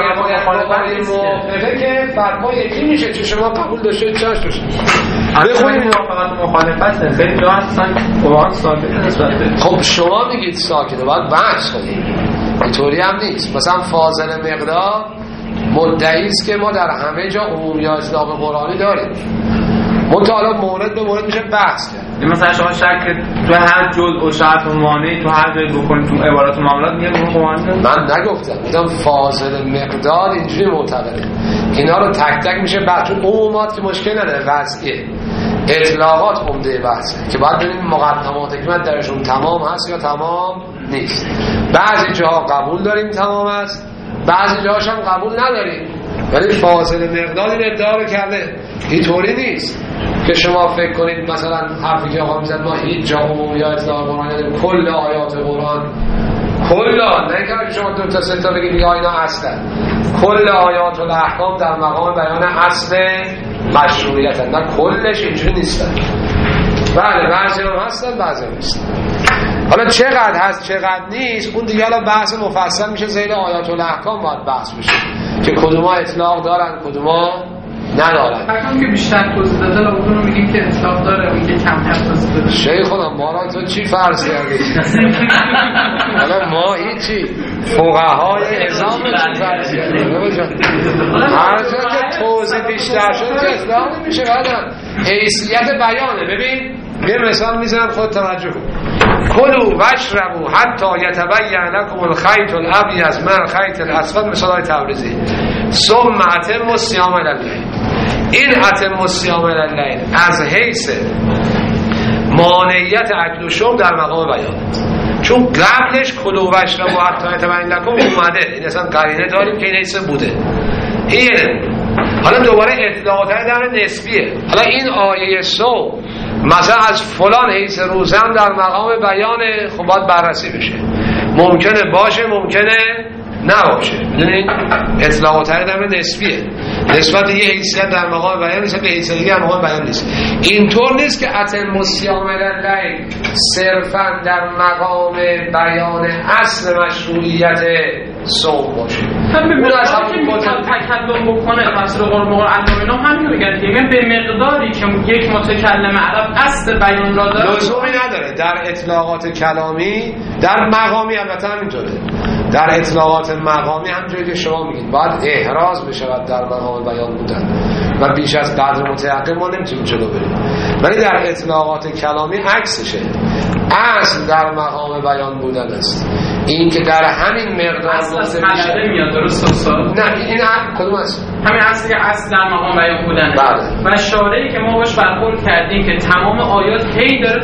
موافقه که فتوا یکی میشه که شما قبول داشته چش داشته. بخونید فقط مخالفت خیلی جا هستن قرآن ساکت نسبت. خب شما میگید ساکته، باید بحث کنید. اینطوری هم نیست. مثلا فاضل مقدار مدعی است که ما در همه جا عمومی اطلاق قرآنی داریم. منتها حالا مورد به مورد میشه بحث کرد. مثلا شما شک تو هر جزء و شرط و مانعی تو هر جایی بکنید تو عبارات و معاملات میگه من نگفتم، گفتم فاضل مقدار اینجوری معتبره. اینا رو تک تک میشه بعد تو عمومات که مشکل نداره، وضعیه اطلاقات عمده بحثه که باید ببینیم مقدمات حکمت درشون تمام هست یا تمام نیست. بعضی جاها قبول داریم تمام است، بعضی جاهاش هم قبول نداریم، ولی فاصله مقدار این ادعا رو کرده. اینطوری نیست که شما فکر کنید مثلا حرفی که آقا میزد ما هیچ جا عمومی یا اطلاق قرآن نداریم، کل آیات قرآن کلا، نه که شما دو تا سه تا بگید یا اینا اصلا کل آیات و احکام در مقام بیان اصل مشروعیت هست، نه کلش اینجوری نیستن. بله بعضی هم هستن بعضی هم نیستن. حالا چقدر هست چقدر نیست اون دیگه الان بحث مفصل میشه، زیر آیات الاحکام باید بحث بشه که کدوما اطلاق دارن کدوما ندارن. فکرم که بیشتر توضیح داده لابدون رو میگیم که اطلاق داره، میگه کم توضیح داده. شیخ خودم ما را تو چی فرض کردی؟ حالا ما هیچی فقهای اعظام چی فرض کردی؟ هر جا که توضیح بیشتر شد که اطلاق نمیشه. بعدم حیثیت بیانه. ببین یه مثال میزنم خود توجه کن. کلوا واشربوا حتی یتبین لکم الخیط الابیض من الخیط الاسود، مثال تبریزی. ثم اتموا الصیام الی اللیل. این اتموا الصیام الی اللیل از حیث مانعیت اکل و شرب در مقام بیان، چون قبلش کلوا واشربوا حتی یتبین لکم اومده، این اصلا قرینه داریم که این حیث بوده. اینه حالا دوباره اطلاقات در نسبیه. حالا این آیه سو مثلا از فلان حیث روزم در مقام بیان، خب باید بررسی بشه، ممکنه باشه ممکنه نباشه. ببینید اطلاقات در نسبیه، نسبت یه حیثیت در مقام بیان نیست به حیثیت دیگه در مقام بیان نیست. اینطور نیست که اتموا الصیام الی اللیل صرفا در مقام بیان اصل مشروعیت صوم باشه. اون از همون تکلم بکنه تفسیر قرآن علامه همین رو میگن، یعنی به مقداری که یک متکلم عرب اصل بیان را داره لزومی نداره. در اطلاقات کلامی در مقامی البته همینطوره، در اطلاقات مقامی همونجوری که شما میگید باید احراز بشود در مقام بیان بودن و بیش از قدر متعقل ما نمیتونیم جلو بریم. ولی در اطلاقات کلامی عکسشه، اصل در مقام بیان بودن است. این که در همین مقدار اصل مشهده میاد درست استاد؟ نه این کدوم است؟ همین اصلی که اصل در مقام بیان بودن. بله. و شارعی که ما باش برخورد کردیم که تمام آیات هی داره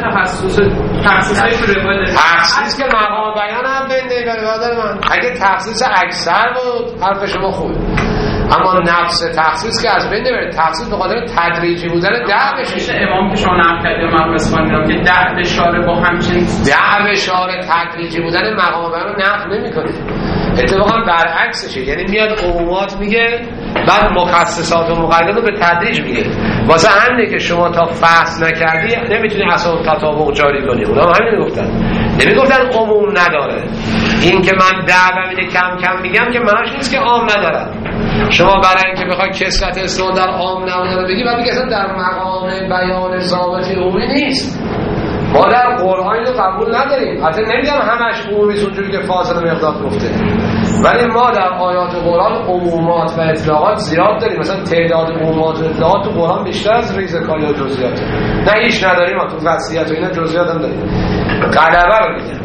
تخصصای تو روایت تخصیص که مقام بیان هم بنده برادر من. اگه تخصیص اکثر بود حرف شما خوب، اما نفس تخصیص که از بین نمیره. تخصیص به خاطر تدریجی بودن دعوه بشه. امام که شما نقل کردید من مسخونم که دعوه شارع با همچین دعوه شارع تدریجی بودن مقام بیان رو نقل نمی‌کنه، اتفاقا برعکسشه. یعنی میاد عمومات میگه بعد مخصصات و مقیدات رو به تدریج میگه. واسه همینه که شما تا فحص نکردی نمیتونی اصلا تطابق جاری کنی. اونا همین گفتن، نمیگفتن عموم نداره. این که من دعوه میده کم کم میگم که معناش نیست که عام ندارم. شما برای اینکه بخوای کثرت استعمال در عام نبودن بگی بعد میگه اصلا در مقام بیان ضابط عمومی نیست. ما در قرآن رو قبول نداریم. حتی نمیگم همش عمومی اونجوری که فاصله مقدار گفته، ولی ما در آیات قرآن عمومات و اطلاقات زیاد داریم. مثلا تعداد عمومات و اطلاقات تو قرآن بیشتر از ریزکاری و جزئیات. نه هیچ نداریم، ما تو وصیت و اینا جزئیات هم داریم. غلبه رو میگم.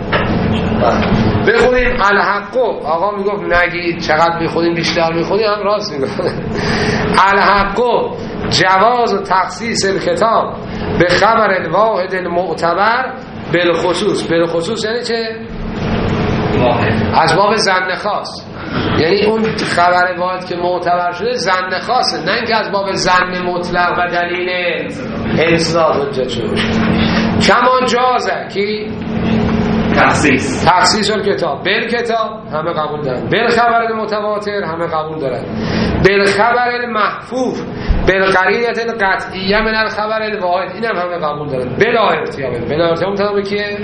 بخونیم الحق. آقا میگفت نگید چقدر میخونیم بیشتر میخونیم، هم راست میگفت. الحق جواز و تخصیص الکتاب به خبر الواحد المعتبر بالخصوص یعنی چه؟ از باب ظن خاص، یعنی اون خبر واحد که معتبر شده ظن خاصه، نه اینکه از باب ظن مطلق و دلیل انصراف حجت شده باشه. کما جازه کی تخصیص الکتاب بالکتاب همه قبول دارن، بالخبر المتواتر همه قبول دارن، بالخبر المحفوظ بالقرینه القطعیه من الخبر الواحد اینم همه قبول دارن. بلا ارتیاب مطابق کیه؟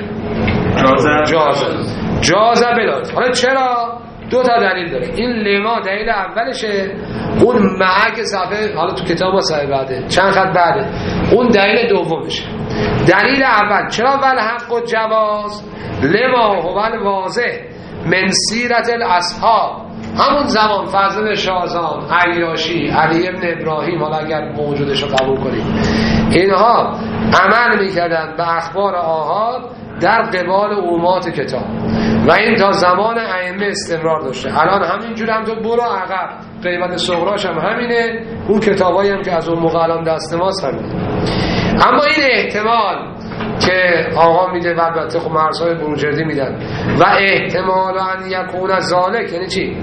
جازه بلا. حالا چرا؟ دو تا دلیل داره. این لما دلیل اولشه، اون معک صفحه حالا تو کتاب ما صفحه بعده چند خط بعده اون دلیل دومشه. دلیل اول چرا والحق و جواز لما هو الواضح من سیرت الاصحاب همون زمان فضل شازان، عیاشی، علی ابن ابراهیم، حالا اگر موجودش رو قبول کنیم، اینها عمل میکردن به اخبار آحاد در قبال عمومات کتاب و این تا زمان ائمه استمرار داشته. الان همینجور هم تو برو عقب، قیمت صغراش هم همینه، اون کتابایی هم که از اون موقع الان دست ماست همینه. اما این احتمال که آقا میده و البته خب مرزهای بروجردی میدن و احتمال ان یکون ذالک یعنی چی؟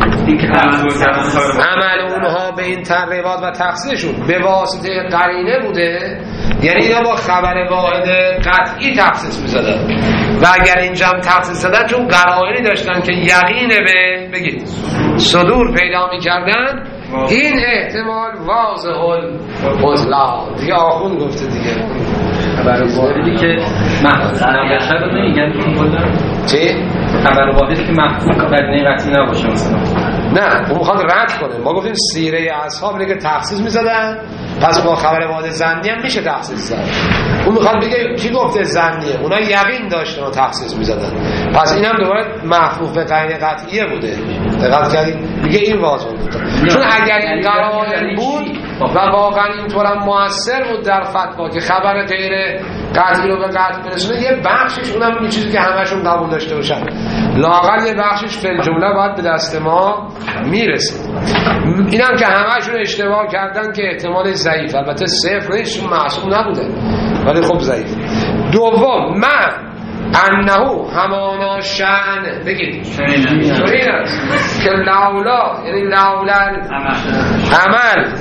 عمل اونها به این تقریبات و تخصیصشون به واسطه قرینه بوده، یعنی اینا با خبر واحد قطعی تخصیص میزدن و اگر اینجا هم تخصیص زدن چون قرائنی داشتن که یقین به بگید صدور پیدا میکردن، این احتمال واضح الحضلال دیگه آخون گفته دیگه خبر واحدی که محفوظ نباشه رو نمیگن چی؟ خبر واحدی که محفوظ قرینه قطعی نباشه مثلا نه، اون میخواد رد کنه. ما گفتیم سیره اصحاب اینه که تخصیص میزدن، پس با خبر واحد ظنی هم میشه تخصیص زد. اون میخواد بگه کی گفته ظنیه؟ اونا یقین داشتن و تخصیص میزدن، پس اینم دوباره محفوظ به قرینه قطعیه بوده. دقت کردید؟ میگه این واضح بود، چون اگر این قرائن بود و واقعا اینطورم موثر بود در فتوا که خبر غیر قطعی رو به قطع برسونه، یه بخشش اونم اون چیزی که همشون قبول داشته باشن، لااقل یه بخشش فی الجمله باید به دست ما میرسه. اینم که همشون اشتباه کردن که احتمال ضعیف، البته صفر نیست چون معصوم نبوده ولی خب ضعیف. دوم من انه همانا شأن بگید چونین است که لولا یعنی لولا عمل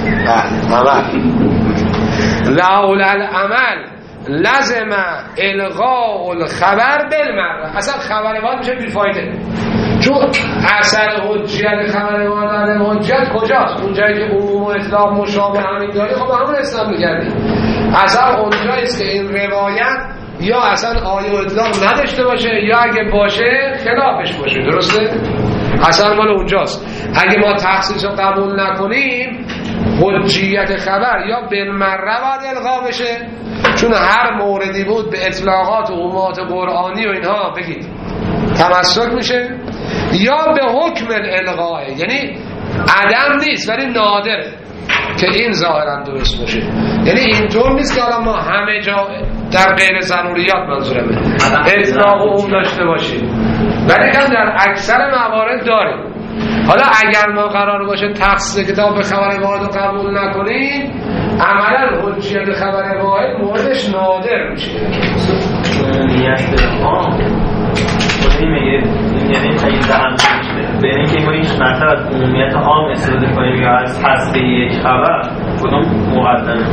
لولا العمل لازم الغاء الخبر بالمره. اصلا خبر واحد میشه بیفایده، چون اثر حجیت خبر واحد در حجیت کجاست؟ اونجایی که عموم و اطلاق مشابه همین داری، خب همون اسلام میگردیم. اصلا اونجاییست که این روایت یا اصلا آیه و اطلاق نداشته باشه یا اگه باشه خلافش باشه، درسته؟ اصلا مال اونجاست. اگه ما تخصیص رو قبول نکنیم حجیت خبر یا بالمره باید الغا بشه، چون هر موردی بود به اطلاقات و عمومات قرآنی و اینها بگید تمسک میشه، یا به حکم الالغاء یعنی عدم نیست ولی نادره که این ظاهرا درست باشه. یعنی اینطور نیست که حالا ما همه جا در غیر ضروریات منظورمه اطلاق و عموم داشته باشیم، ولی که در اکثر موارد داریم. حالا اگر ما قرار باشه تخصیص کتاب به خبر واحد رو قبول نکنیم، عملا حجیت خبر واحد موردش نادر میشه. یعنی خیلی زحمت میشه به اینکه ما هیچ مرتبه از عمومیت عام استفاده کنیم یا از حذف یک خبر، کدوم مقدمه؟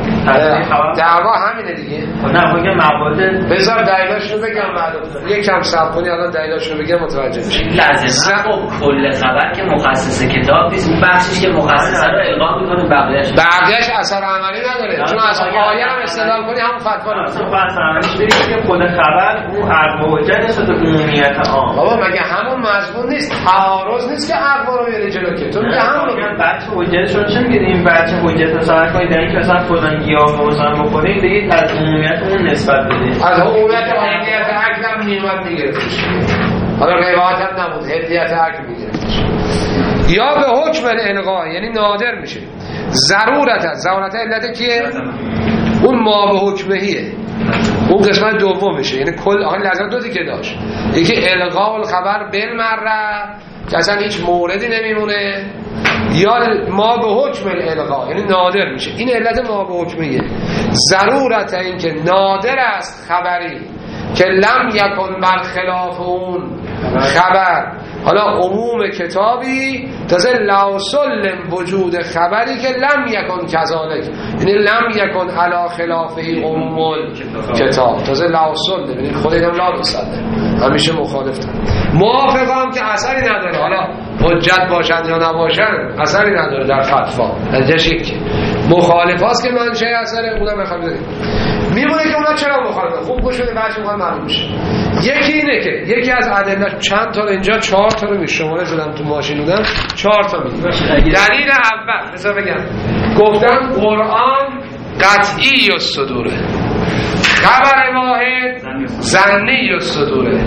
دعوا همینه دیگه. نه بگم موارد بذار دلیلاش رو بگم معلوم یکم صبر کنی الان دلیلاش رو بگم متوجه میشی. لازمه خب کل خبر که مخصص کتاب نیست، اون بخشش که مخصصه رو القا میکنه، بقیه‌اش اثر عملی نداره، چون از آیه هم استدلال کنی همون فتوا رو اصلا اثر عملیش بگیم که خود خبر اون عقل و حجت نسبت به عمومیت عام. بابا مگه همون مضمون نیست؟ تعارض نیست که عقل رو بیاری جلو که تو میگه همون رو بچه حجتشون چه میگه این بچه حجت صحیح کنید در اینکه مثلا فلان گیاه رو مثلا بخورید دیگه از عمومیت اون نسبت بدید، از عمومیت هدیت عقل هم نیمت میگرفتش، حالا روایت هم نبود هدیت عقل میگرفتش. یا به حکم الالغاء یعنی نادر میشه. ضرورت علت کیه؟ اون ما به حکمهیه، اون قسمت دومشه. یعنی کل آخه لازم دو دیگه داشت، یکی الغاء الخبر بالمره که اصلا هیچ موردی نمیمونه، یا ما به حکم الالغاء یعنی نادر میشه. این علت ما به حکمهیه. ضرورت این که نادر است خبری که لم یکن برخلاف اون خبر، حالا عموم کتابی تازه لا سلم وجود خبری که لم یکن کذالک، یعنی لم یکن علی خلافه عموم کتاب، تازه لا سلم یعنی خود اینم لا سلم همیشه مخالفت. موافقم که اثری نداره، حالا حجت باشند یا نباشند اثری نداره در فتوا، ازش یک مخالف هاست که منشه اثره اونم بخوام داریم میمونه که اونا چرا مخالفه. خوب گوش بدید بچه مخالف معلوم میشه. یکی اینه که یکی از ادله چند تا اینجا 4 تا رو شماره زدم تو ماشین بودم 4 تا میگم. دلیل اول مثلا بگم گفتم قرآن قطعی الصدوره، خبر واحد ظنی الصدوره.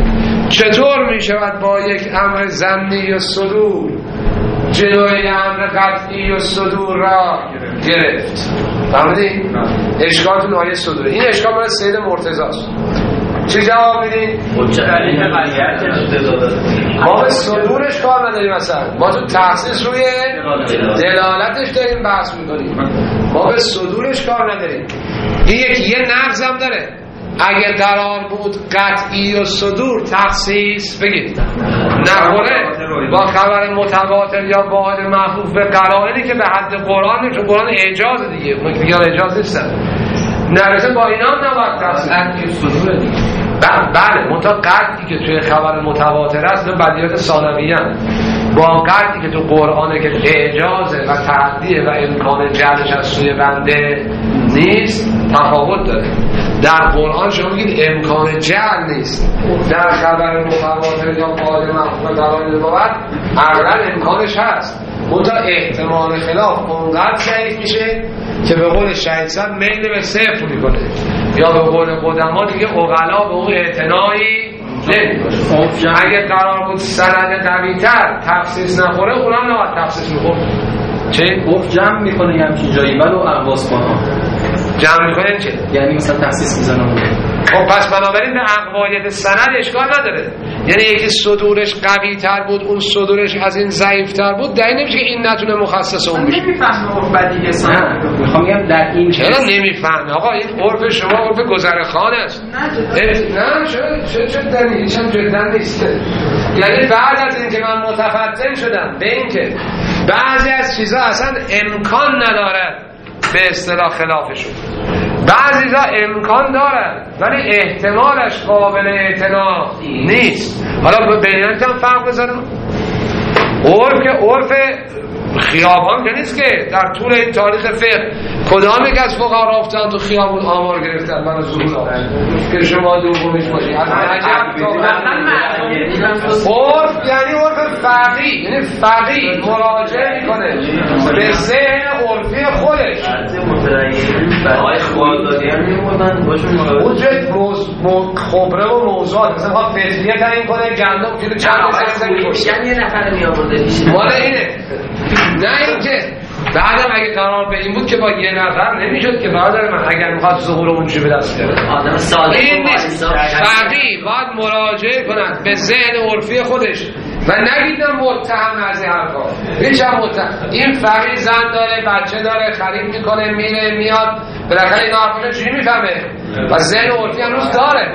چطور می شود با یک امر ظنی و صدور جلوی امر قطعی و صدور را گرفت؟ فهمیدین؟ اشکالتون آیه صدوره. این اشکال برای سید مرتضی است. چی جواب میدین؟ ما به صدورش کار نداریم، مثلا ما تو تخصیص روی دلالتش داریم بحث میکنیم، ما به صدورش کار نداریم. این یه نقض هم داره. اگه قرار بود قطعی و صدور تخصیص بگید نخوره با خبر متواتر یا واحد محفوظ به قرائنی که به حد قرآن، چون قرآن اعجاز دیگه، میگن اعجاز نیستن، نرسه با اینا هم نباید تخصیص. بله منتها قطعی که توی خبر متواتر است نه بدیهیات ثانویه با قطعی که تو قرآنه که اعجازه و تعدیه و امکان جعلش از سوی بنده نیست تفاوت داره. در قرآن شما میگید امکان جعل نیست، در خبر متواتر یا قاعده محفوظ قرائن باور اغلب امکانش هست، منتها احتمال خلاف اونقدر ضعیف میشه که به قول شهید صد میل به صفر میکنه، یا به قول قدما دیگه عقلا به اون اعتنایی نمیکنه. اگه قرار بود سند قوی‌تر تخصیص نخوره اونم نباید تخصیص میخوره. چه؟ جمع میکنه یه همچین جایی ولو اقواس کنها جمع میکنه چه؟ یعنی مثلا تخصیص میزنه. خب پس بنابراین به اقوایت سند اشکال نداره. یعنی یکی صدورش قوی تر بود اون صدورش از این ضعیف تر بود، دلیل نمیشه که این نتونه مخصص اون بشه. نمیفهمه عرف بدیهی سند. میخوام بگم در این چرا نمیفهمه آقا؟ این عرف شما عرف گذرخان است. نه چه دلیلش هم جدا نیست. یعنی بعد از اینکه من متفتن شدم به اینکه بعضی از چیزا اصلا امکان نداره به اصطلاح خلافشون، بعضی ها امکان داره ولی احتمالش قابل اعتنا نیست. حالا بینش هم فرق بذارم. عرف که عرف خیابان که نیست که در طول این تاریخ فقه کدام یک از فقها رفتن تو خیابون آمار گرفتن برای ظهور که شما دومیش باشی. از عجب عرف یعنی عرف فقیه، یعنی فقیه مراجعه میکنه به ذهن عرفی خودش. وجود خبره و موضوعات مثلا ها فتریه تعیین کنه گندم کیلو چند میشن یه نفر میآورده مال اینه. نه اینکه بعدم اگه قرار به این بود که با یه نفر نمیشد که برادر من اگر میخواد ظهور اون چی به دست بیاره آدم صادق این نیست. فقیه باید مراجعه کند به ذهن عرفی خودش و نگیدم متهم از این حرفا. هیچ هم متهم. این فقیه زن داره بچه داره خرید میکنه میره میاد بالاخره این حرفا چجوری میفهمه و ذهن عرفی هنوز داره.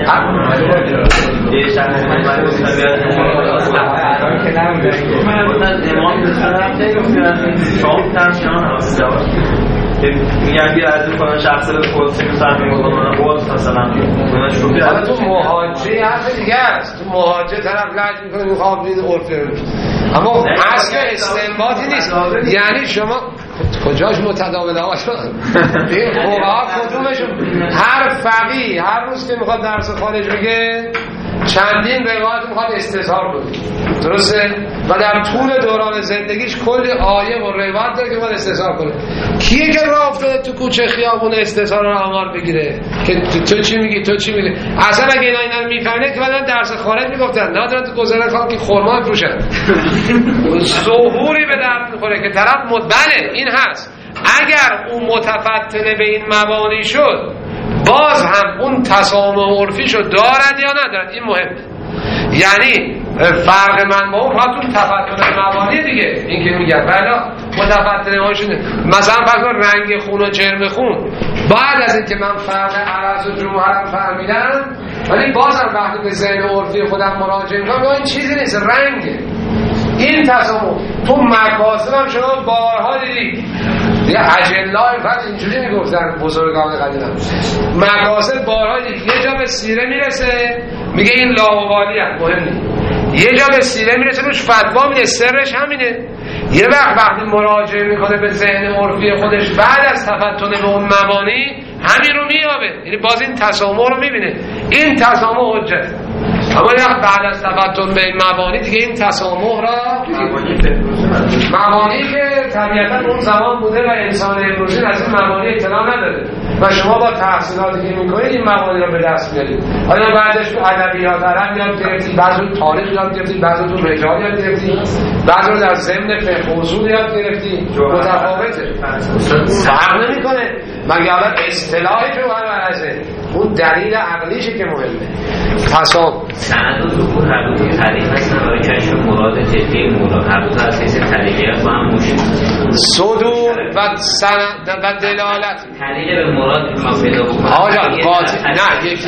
میگن بیا از این کنن شخص رو خودسی مثلا میگن خود مثلا حالا تو مهاجه حرف دیگه است. تو مهاجه طرف لج میکنه میخواد بید عرفی، اما اصل استنباطی نیست. یعنی شما کجاش متداوله ها شد این فقها کدومشون هر فقیه هر روز که میخواد درس خارج بگه چندین روایت میخواد استظهار کنه، درسته؟ و در طول دوران زندگیش کلی آیه و روایت داره که میخواد استظهار کنه. کیه که راه افتاده تو کوچه خیابون استظهار رو آمار بگیره که تو چی میگی تو چی میگی؟ اصلا اگه اینا رو میفهمید که بعدن درس خارج میگفتن ندارن تو گذره خان که خرما میفروشن ظهوری به درد میخوره که طرف بله این هست. اگر اون متفتنه به این مبانی شد باز هم اون تسامح عرفیشو دارد یا ندارد این مهمه. یعنی فرق من با اون فقط اون تفتن مبانی دیگه این که میگن بلا متفتنه هاشونه مثلا فقط رنگ خون و جرم خون بعد از اینکه من فرق عرض و جوهرم فهمیدم ولی بازم وقتی به ذهن عرفی خودم مراجعه میکنم این چیزی نیست رنگه. این تسامح تو مکاسب هم شما بارها دیدی دیگه اجلای فقط اینجوری میگفتن بزرگان قدیم مکاسب بارها دیدی یه جا به سیره میرسه میگه این لاوالی هم مهم نیست، یه جا به سیره میرسه روش فتوا میده سرش همینه. یه وقتی مراجعه میکنه به ذهن عرفی خودش بعد از تفتن به اون مبانی همین رو میابه، یعنی باز این تسامح رو میبینه. این تسامح حجت اما بعد از تبدل به مبانی دیگه این تسامح را مبانی که طبیعتا اون زمان بوده و انسان امروزی از این مبانی اطلاع نداره و شما با تحصیلاتی که میکنید این مبانی را به دست میارید. حالا بعدش تو ادبیات عرب یاد گرفتید، بعضی رو تاریخ یاد گرفتید، بعضی رو تو رجال یاد گرفتید، بعضی رو در ضمن فقه و اصول یاد گرفتید. متفاوته، فرق نمیکنه مگر حالا اصطلاح جوهر و عرضه اون دلیل عقلیشه که مهمه. سند و ظهور هر دو طریق هستن برای کشف مراد جدی مراد، هر دو از حیث طریقیت با هم مشکل. صدور و سند و دلالت طریق به مراد میخوام پیدا بکنم. آقا جان نه یکی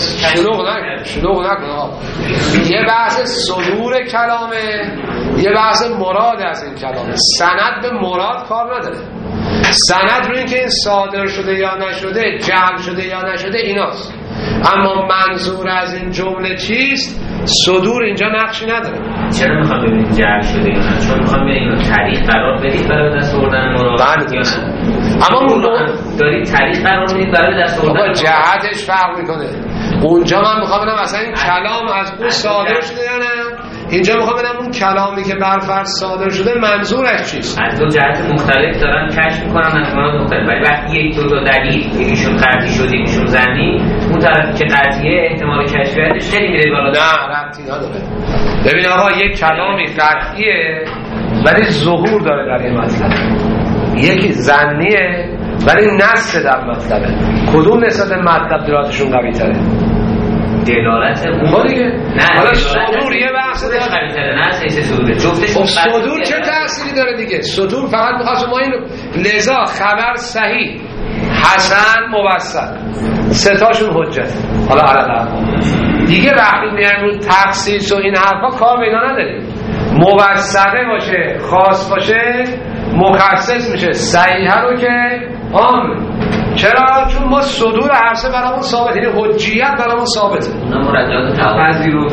شلوغ نکن. یه بحث صدور کلامه، یه بحث مراد از این کلامه. سند به مراد کار نداره. سند رو این که این صادر شده یا نشده، جمع شده یا نشده ایناست. اما منظور از این جمله چیست؟ صدور اینجا نقشی نداره. چرا میخوام ببینید جمع شده یا نه؟ چون میخوام ببینید طریق قرار بدید برای دست آوردن مراد یا نه؟ اما دارید طریق قرار بدید برای دست آوردن، جهتش فرق میکنه. اونجا من میخوام ببینم اصلا این کلام از اون صادر شده یا نه، اینجا میخوام ببینم اون کلامی که بر فرض صادر شده منظورش چیست. از دو جهت مختلف دارن کشف میکنن از مراد مختلف، ولی وقتی یک دو تا دلیل یکیشون قطعی شده یکیشون ظنی، اون طرفی که قطعیه احتمال کشفیتش خیلی میره بالا. نه ربطی نداره. ببین آقا یک کلامی قطعیه ولی ظهور داره در این مطلب، یکی ظنیه ولی نص در مطلبه. کدوم نسبت مطلب دلالتشون قوی تره؟ دلالت اون نه حالا صدور یه بحث قوی تره، نه حیث صدور جفتشون. صدور چه تأثیری داره دیگه؟ صدور فقط می‌خواست ما اینو لذا خبر صحیح حسن موثق سه تاشون حجت. حالا علاوه دیگه وقتی میایم رو تخصیص و این حرفا کار به اینا نداریم. موثقه باشه خاص باشه مخصص میشه، صحیحه رو که عام. چرا؟ چون ما صدور عرصه برامون ثابت، یعنی حجیت برامون ثابته. اونا مرجعات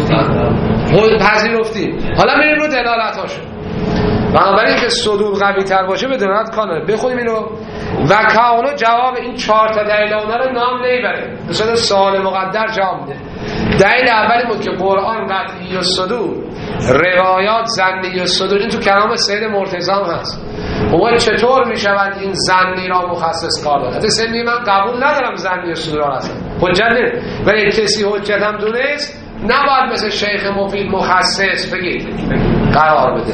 پذیرفتیم. حالا میریم رو دلالتاشو. بنابراین که صدور قوی تر باشه به دلالت کانه. بخونیم اینو. و کانو جواب این 4 تا دلیل اونا رو نام نمیبره، مثلا سوال مقدر جواب میده. دلیل اولی بود که قرآن قطعی و صدور، روایات ظنی و صدور. این تو کلام سید مرتضی هم هست. اون چطور میشود این ظنی را مخصص کار داد؟ اصلا من قبول ندارم ظنی و صدور هست حجت نه، ولی کسی حجت هم دونست نباید مثل شیخ مفید مخصص بگید قرار بده.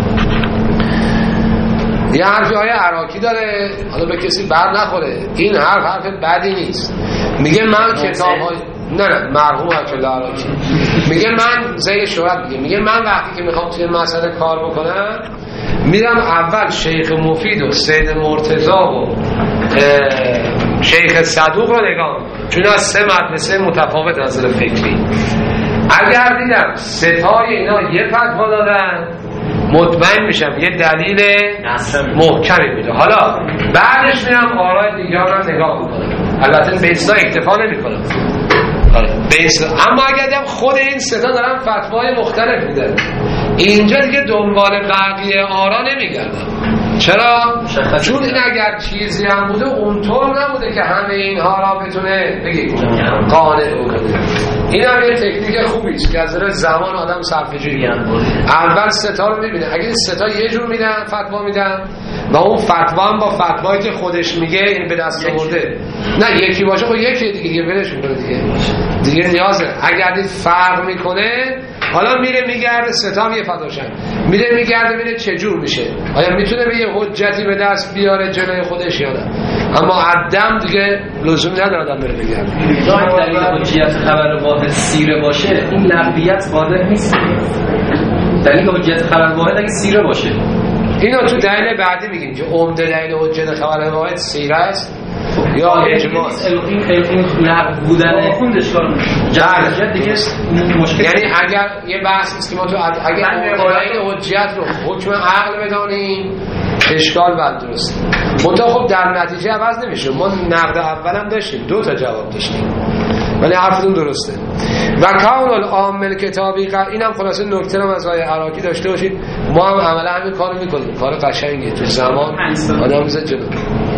یه حرفی های عراقی داره، حالا به کسی بر نخوره، این حرف بدی نیست. میگه من کتاب های نه مرحوم اکل عراقی میگه من زیر شهرت میگه من وقتی که میخوام توی مسئله کار بکنم میرم اول شیخ مفید و سید مرتضی و شیخ صدوق رو نگاه، چون از 3 مدرسه متفاوت از نظر فکری. اگر دیدم 3 تای اینا یه فتوا دادن مطمئن میشم یه دلیل محکمی بوده. حالا بعدش میرم آرای دیگر رو نگاه میکنم، البته به اصلا اکتفا نمیکنم. اما اگر دیدم خود این 3 تا دارن فتوای مختلف میدن، اینجا دیگه دنبال بقیه آرا نمیگردم. چرا؟ چون این اگر چیزی هم بوده اونطور نبوده که همه اینها را بتونه بگید قانع بکنه. این هم یه تکنیک خوبیست که از زمان آدم صرفه‌جویی اول 3 تا رو میبینه. اگه این 3 تا یه جور میدن فتوا میدن و اون فتوا هم با فتوایی که خودش میگه این به دست آورده نه یکی باشه خب یکی دیگه ولش میکنه دیگه نیازه. اگر دید فرق میکنه حالا میره میگرده 3 تا هم یه فتواشن میره میگرده ببینه چه جور میشه، آیا میتونه به یه حجتی به دست بیاره جلوی خودش یا نه. اما عدم دیگه لزوم نداره آدم بره بگرده. دلیل حجیت خبر واحد سیره باشه این لغویت قادر نیست. دلیل حجیت خبر واحد اگه سیره باشه اینو تو دلیل بعدی میگیم که عمده دلیل حجیت خبر واحد سیره است یا اجماع. این لغو بودن خوندش کار میشه دیگه مشکل. یعنی اگر یه بحث است که ما تو اگر دلیل حجیت رو حکم عقل بدانیم اشکال بد درست منتها خب در نتیجه عوض نمیشه. ما نقد اولم داشتیم 2 تا جواب داشتیم ولی حرفتون درسته. و کون العامل کتابی اینم خلاصه نکته رو از آیه عراقی داشته باشید. ما هم عملا همین کارو میکنیم، کار قشنگیه تو زمان آدم میذاره جلو.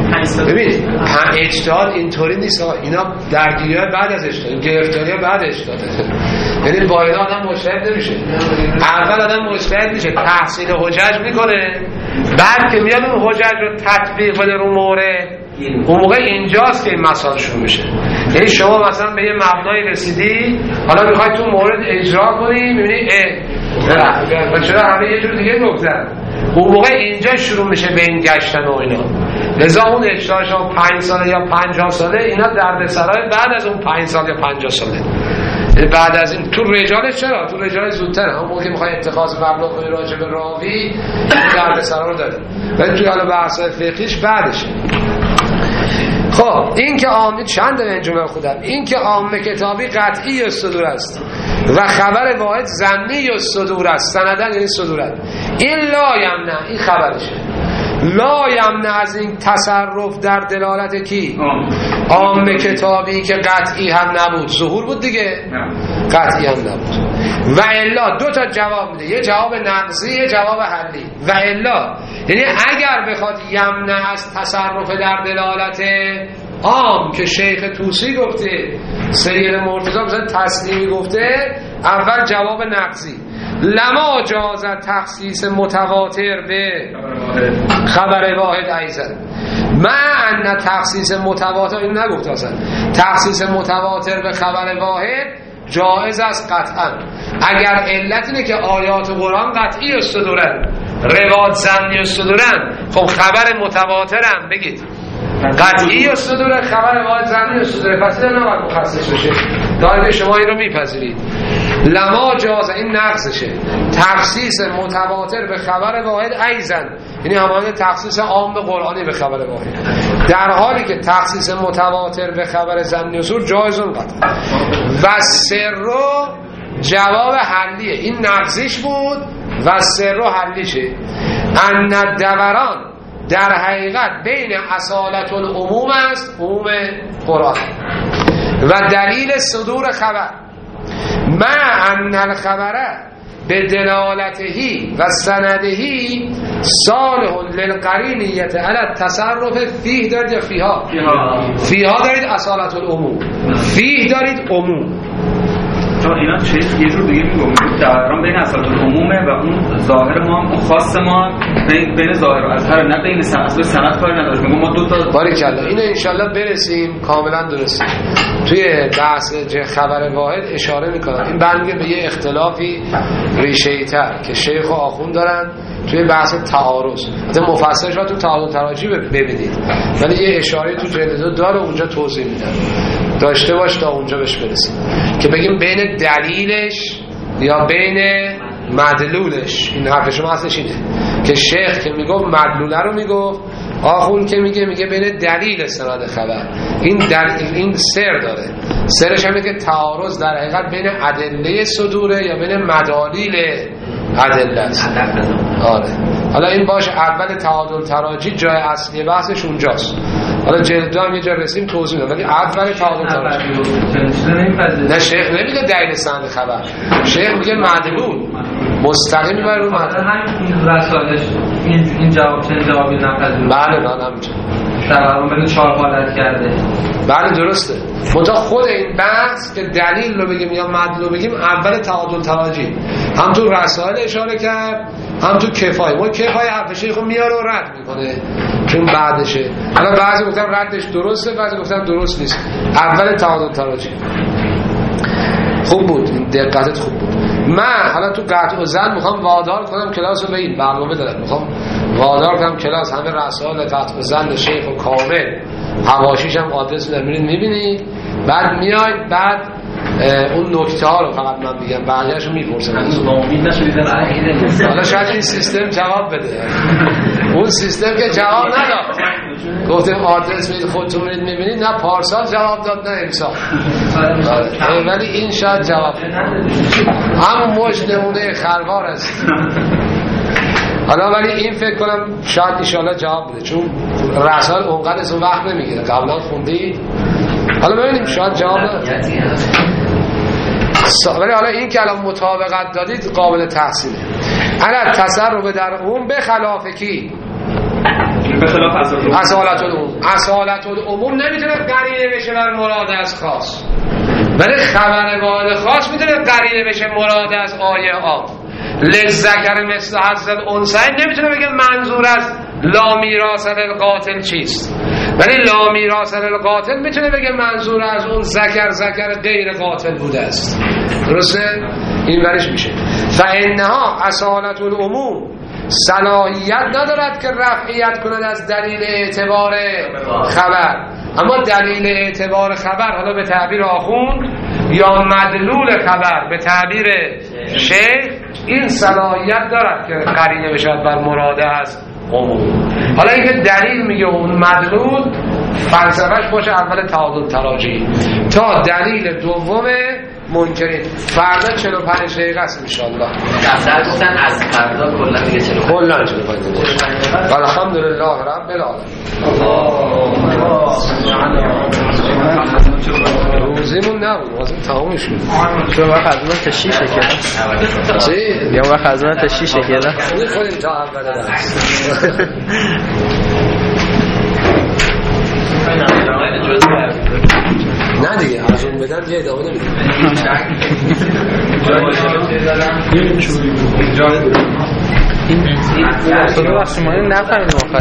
ببین اجتهاد اینطوری نیست، اینا درگیری‌ها بعد از اجتهاد، گرفتاری‌ها بعد اجتهاد. یعنی با اینا آدم مجتهد نمیشه. اول آدم مجتهد میشه، تحصیل حجج میکنه، بعد که میاد اون حجج رو تطبیق بده رو مورد، اون موقع اینجاست که این مسائل شروع میشه. یعنی شما مثلا به یه مبنایی رسیدی، حالا میخوای تو مورد اجرا کنی، میبینی چرا همه یه جور دیگه نگذرن، اون موقع اینجا شروع میشه به این گشتن و اینا. لذا اون اجتهاد شما 5 ساله یا 50 ساله، اینا دردسرای بعد از اون 5 سال یا 50 ساله. یعنی بعد از این تو رجالش چرا؟ تو رجال زودتر، همون موقع که میخوای اتخاذ مبنا کنی راجع به راوی دردسرا رو داره، ولی توی حالا بحث‌های فقهیش بعدشه. خب این که عامه چند این جمله خودم، این که عامه کتابی قطعی الصدور است و خبر واحد ظنی الصدور است، سندن یعنی صدورت، این لا یمنع، این خبرشه، لا یمنع از این تصرف در دلالت کی؟ عامه کتابی که قطعی هم نبود، ظهور بود دیگه، قطعی هم نبود. و الا دو تا جواب میده، یه جواب نقضی، یه جواب حلی. و الا یعنی اگر بخواد یمنع از تصرف در دلالت عام که شیخ طوسی گفته، سید مرتضی مثلا تسلیمی گفته، اول جواب نقضی، لما جاز تخصیص متواتر به خبر واحد ایزن، ما ان تخصیص متواتر، این نگفت اصلا، تخصیص متواتر به خبر واحد جایز است قطعا، اگر علت اینه که آیات قرآن قطعی استدورن، روایات ظنی استدورن، خب خبر متواترم بگید قطعی استدوره، خبر واحد ظنی استدوره، پس این نباید مخصص بشه. دارید شما این رو میپذیرید. لما جاز، این نقضشه، تخصیص متواتر به خبر واحد ایزن، یعنی همانه تخصیص عام به قرآنی به خبر واحد، در حالی که تخصیص متواتر به خبر ظنی اصول جایزون قطع. و سرو جواب حلیه، این نقضیش بود و سرو حلیشه. ان دوران در حقیقت بین اصالت العموم است، عموم قرآن، و دلیل صدور خبر، ما ان الخبره به دلالتهی و سندهی صالح للقرینیت علی تصرف فیه دارید یا فیها؟ فیها دارید اصالت العموم، فیه دارید عموم. چون اینا یه جور دیگه میگم دوران بین اصالت العمومه و اون ظاهر ما هم، اون خاص ما بین ظاهر و اظهر، نه بین اصل سند کاری نداره. میگم ما دو تا باریکلا اینو انشالله برسیم کاملا درست. توی بحث خبر واحد اشاره میکنم، این برمیگه به یه اختلافی ریشه‌ای تر که شیخ و آخوند دارن توی بحث تعارض. مثلا مفصلش رو تو تعارض تراجی ببینید، ولی یه اشاره تو جلد 2 داره، اونجا توضیح میدن، داشته باش تا اونجا بهش برسیم که بگیم بین دلیلش یا بین مدلولش. این حرف شما اصلش اینه که شیخ که میگفت مدلوله رو میگفت، آخون که میگه بین دلیل سند خبر. این سر داره، سرش همه که تعارض در حقیقت بین ادله صدوره یا بین مدالیل ادله است. آره حالا این باشه، اول تعادل تراجی جای اصلی بحثش اونجاست، حالا جلد 2 هم یه جا رسیم توضیح میدم، ولی اول تعادل تراجی. نه شیخ نمیگه دلیل سند خبر، شیخ میگه مدلول مستقیم میبره رو مدلول. همین رسالش این جواب چه جوابی نپذیره؟ بله همینجا در بین 4 حالت کرده. بله درسته. منتها خود این بحث که دلیل رو بگیم یا مدلول رو بگیم اول تعادل تراجی، هم تو رسائل اشاره کرد، هم تو کفایه. ما کفایه حرف شیخو میاره و رد میکنه چون بعدشه. حالا بعضی گفتن ردش درسته، بعضی گفتن درست نیست. اول تعادل تراجی خوب بود، این دقتت خوب بود. من حالا تو قطع و زن میخوام وادار کنم کلاس رو به این برنامه دارم، میخوام وادار کنم کلاس همه رسائل قطع و زن شیخ و کامل، حواشیش هم آدرس میدن، میبینید بعد میاید، بعد اون نکته ها رو فقط من میگم، بقیه‌اشو میپرسن. حالا شاید این سیستم جواب بده. اون سیستم که جواب نداد، گفتم آدرس میدید خودتون میرید میبینید، نه پارسال جواب داد نه امسال، ولی این شاید جواب بده. همون مجد نمونه خروار است. حالا ولی این فکر کنم شاید انشاءالله جواب بده، چون رسال اونقدر از اون وقت نمیگیره. قبلا خوندید، حالا ببینیم شاید جواب نده. ولی حالا این که الان مطابقت دادید قابل تحسینه. اگر تصرف در اون به خلاف کی؟ به خلاف اصالت العموم نمیتونه قرینه بشه بر مراد از خاص، ولی خبر واحد خاص میتونه قرینه بشه مراد از آیه عام. للذکر مثل حظ الانثیین نمیتونه بگه منظور از لا میراث للقاتل چیست، ولی لا میراث للقاتل میتونه بگه منظور از اون ذکر غیر قاتل بوده است. درسته؟ این ورش میشه. فانها اصالت العموم صلاحیت ندارد که رفعیت کند از دلیل اعتبار خبر، اما دلیل اعتبار خبر حالا به تعبیر آخوند یا مدلول خبر به تعبیر شیخ این صلاحیت دارد که قرینه بشد بر مراد از عموم. حالا اینکه دلیل میگه اون مدلول فلسفهش باشه اول تعادل تراجعی تا دلیل دوم منکرین. فردا 45 دقیقه است انشاءالله. دفتر گفتن از فردا کلا دیگه 45 دقیقه. الحمدلله رب العالمین. روزیمون نبود واسه تمامش شد. شما وقت از من تا 6 کلا. چی؟ یا وقت از من تا 6 کلا. می‌خوریم تا اول درس. نه دیگه از اون بدن یه ادامه نمیدیم. این خدا بخش ما نفهمیدیم آخر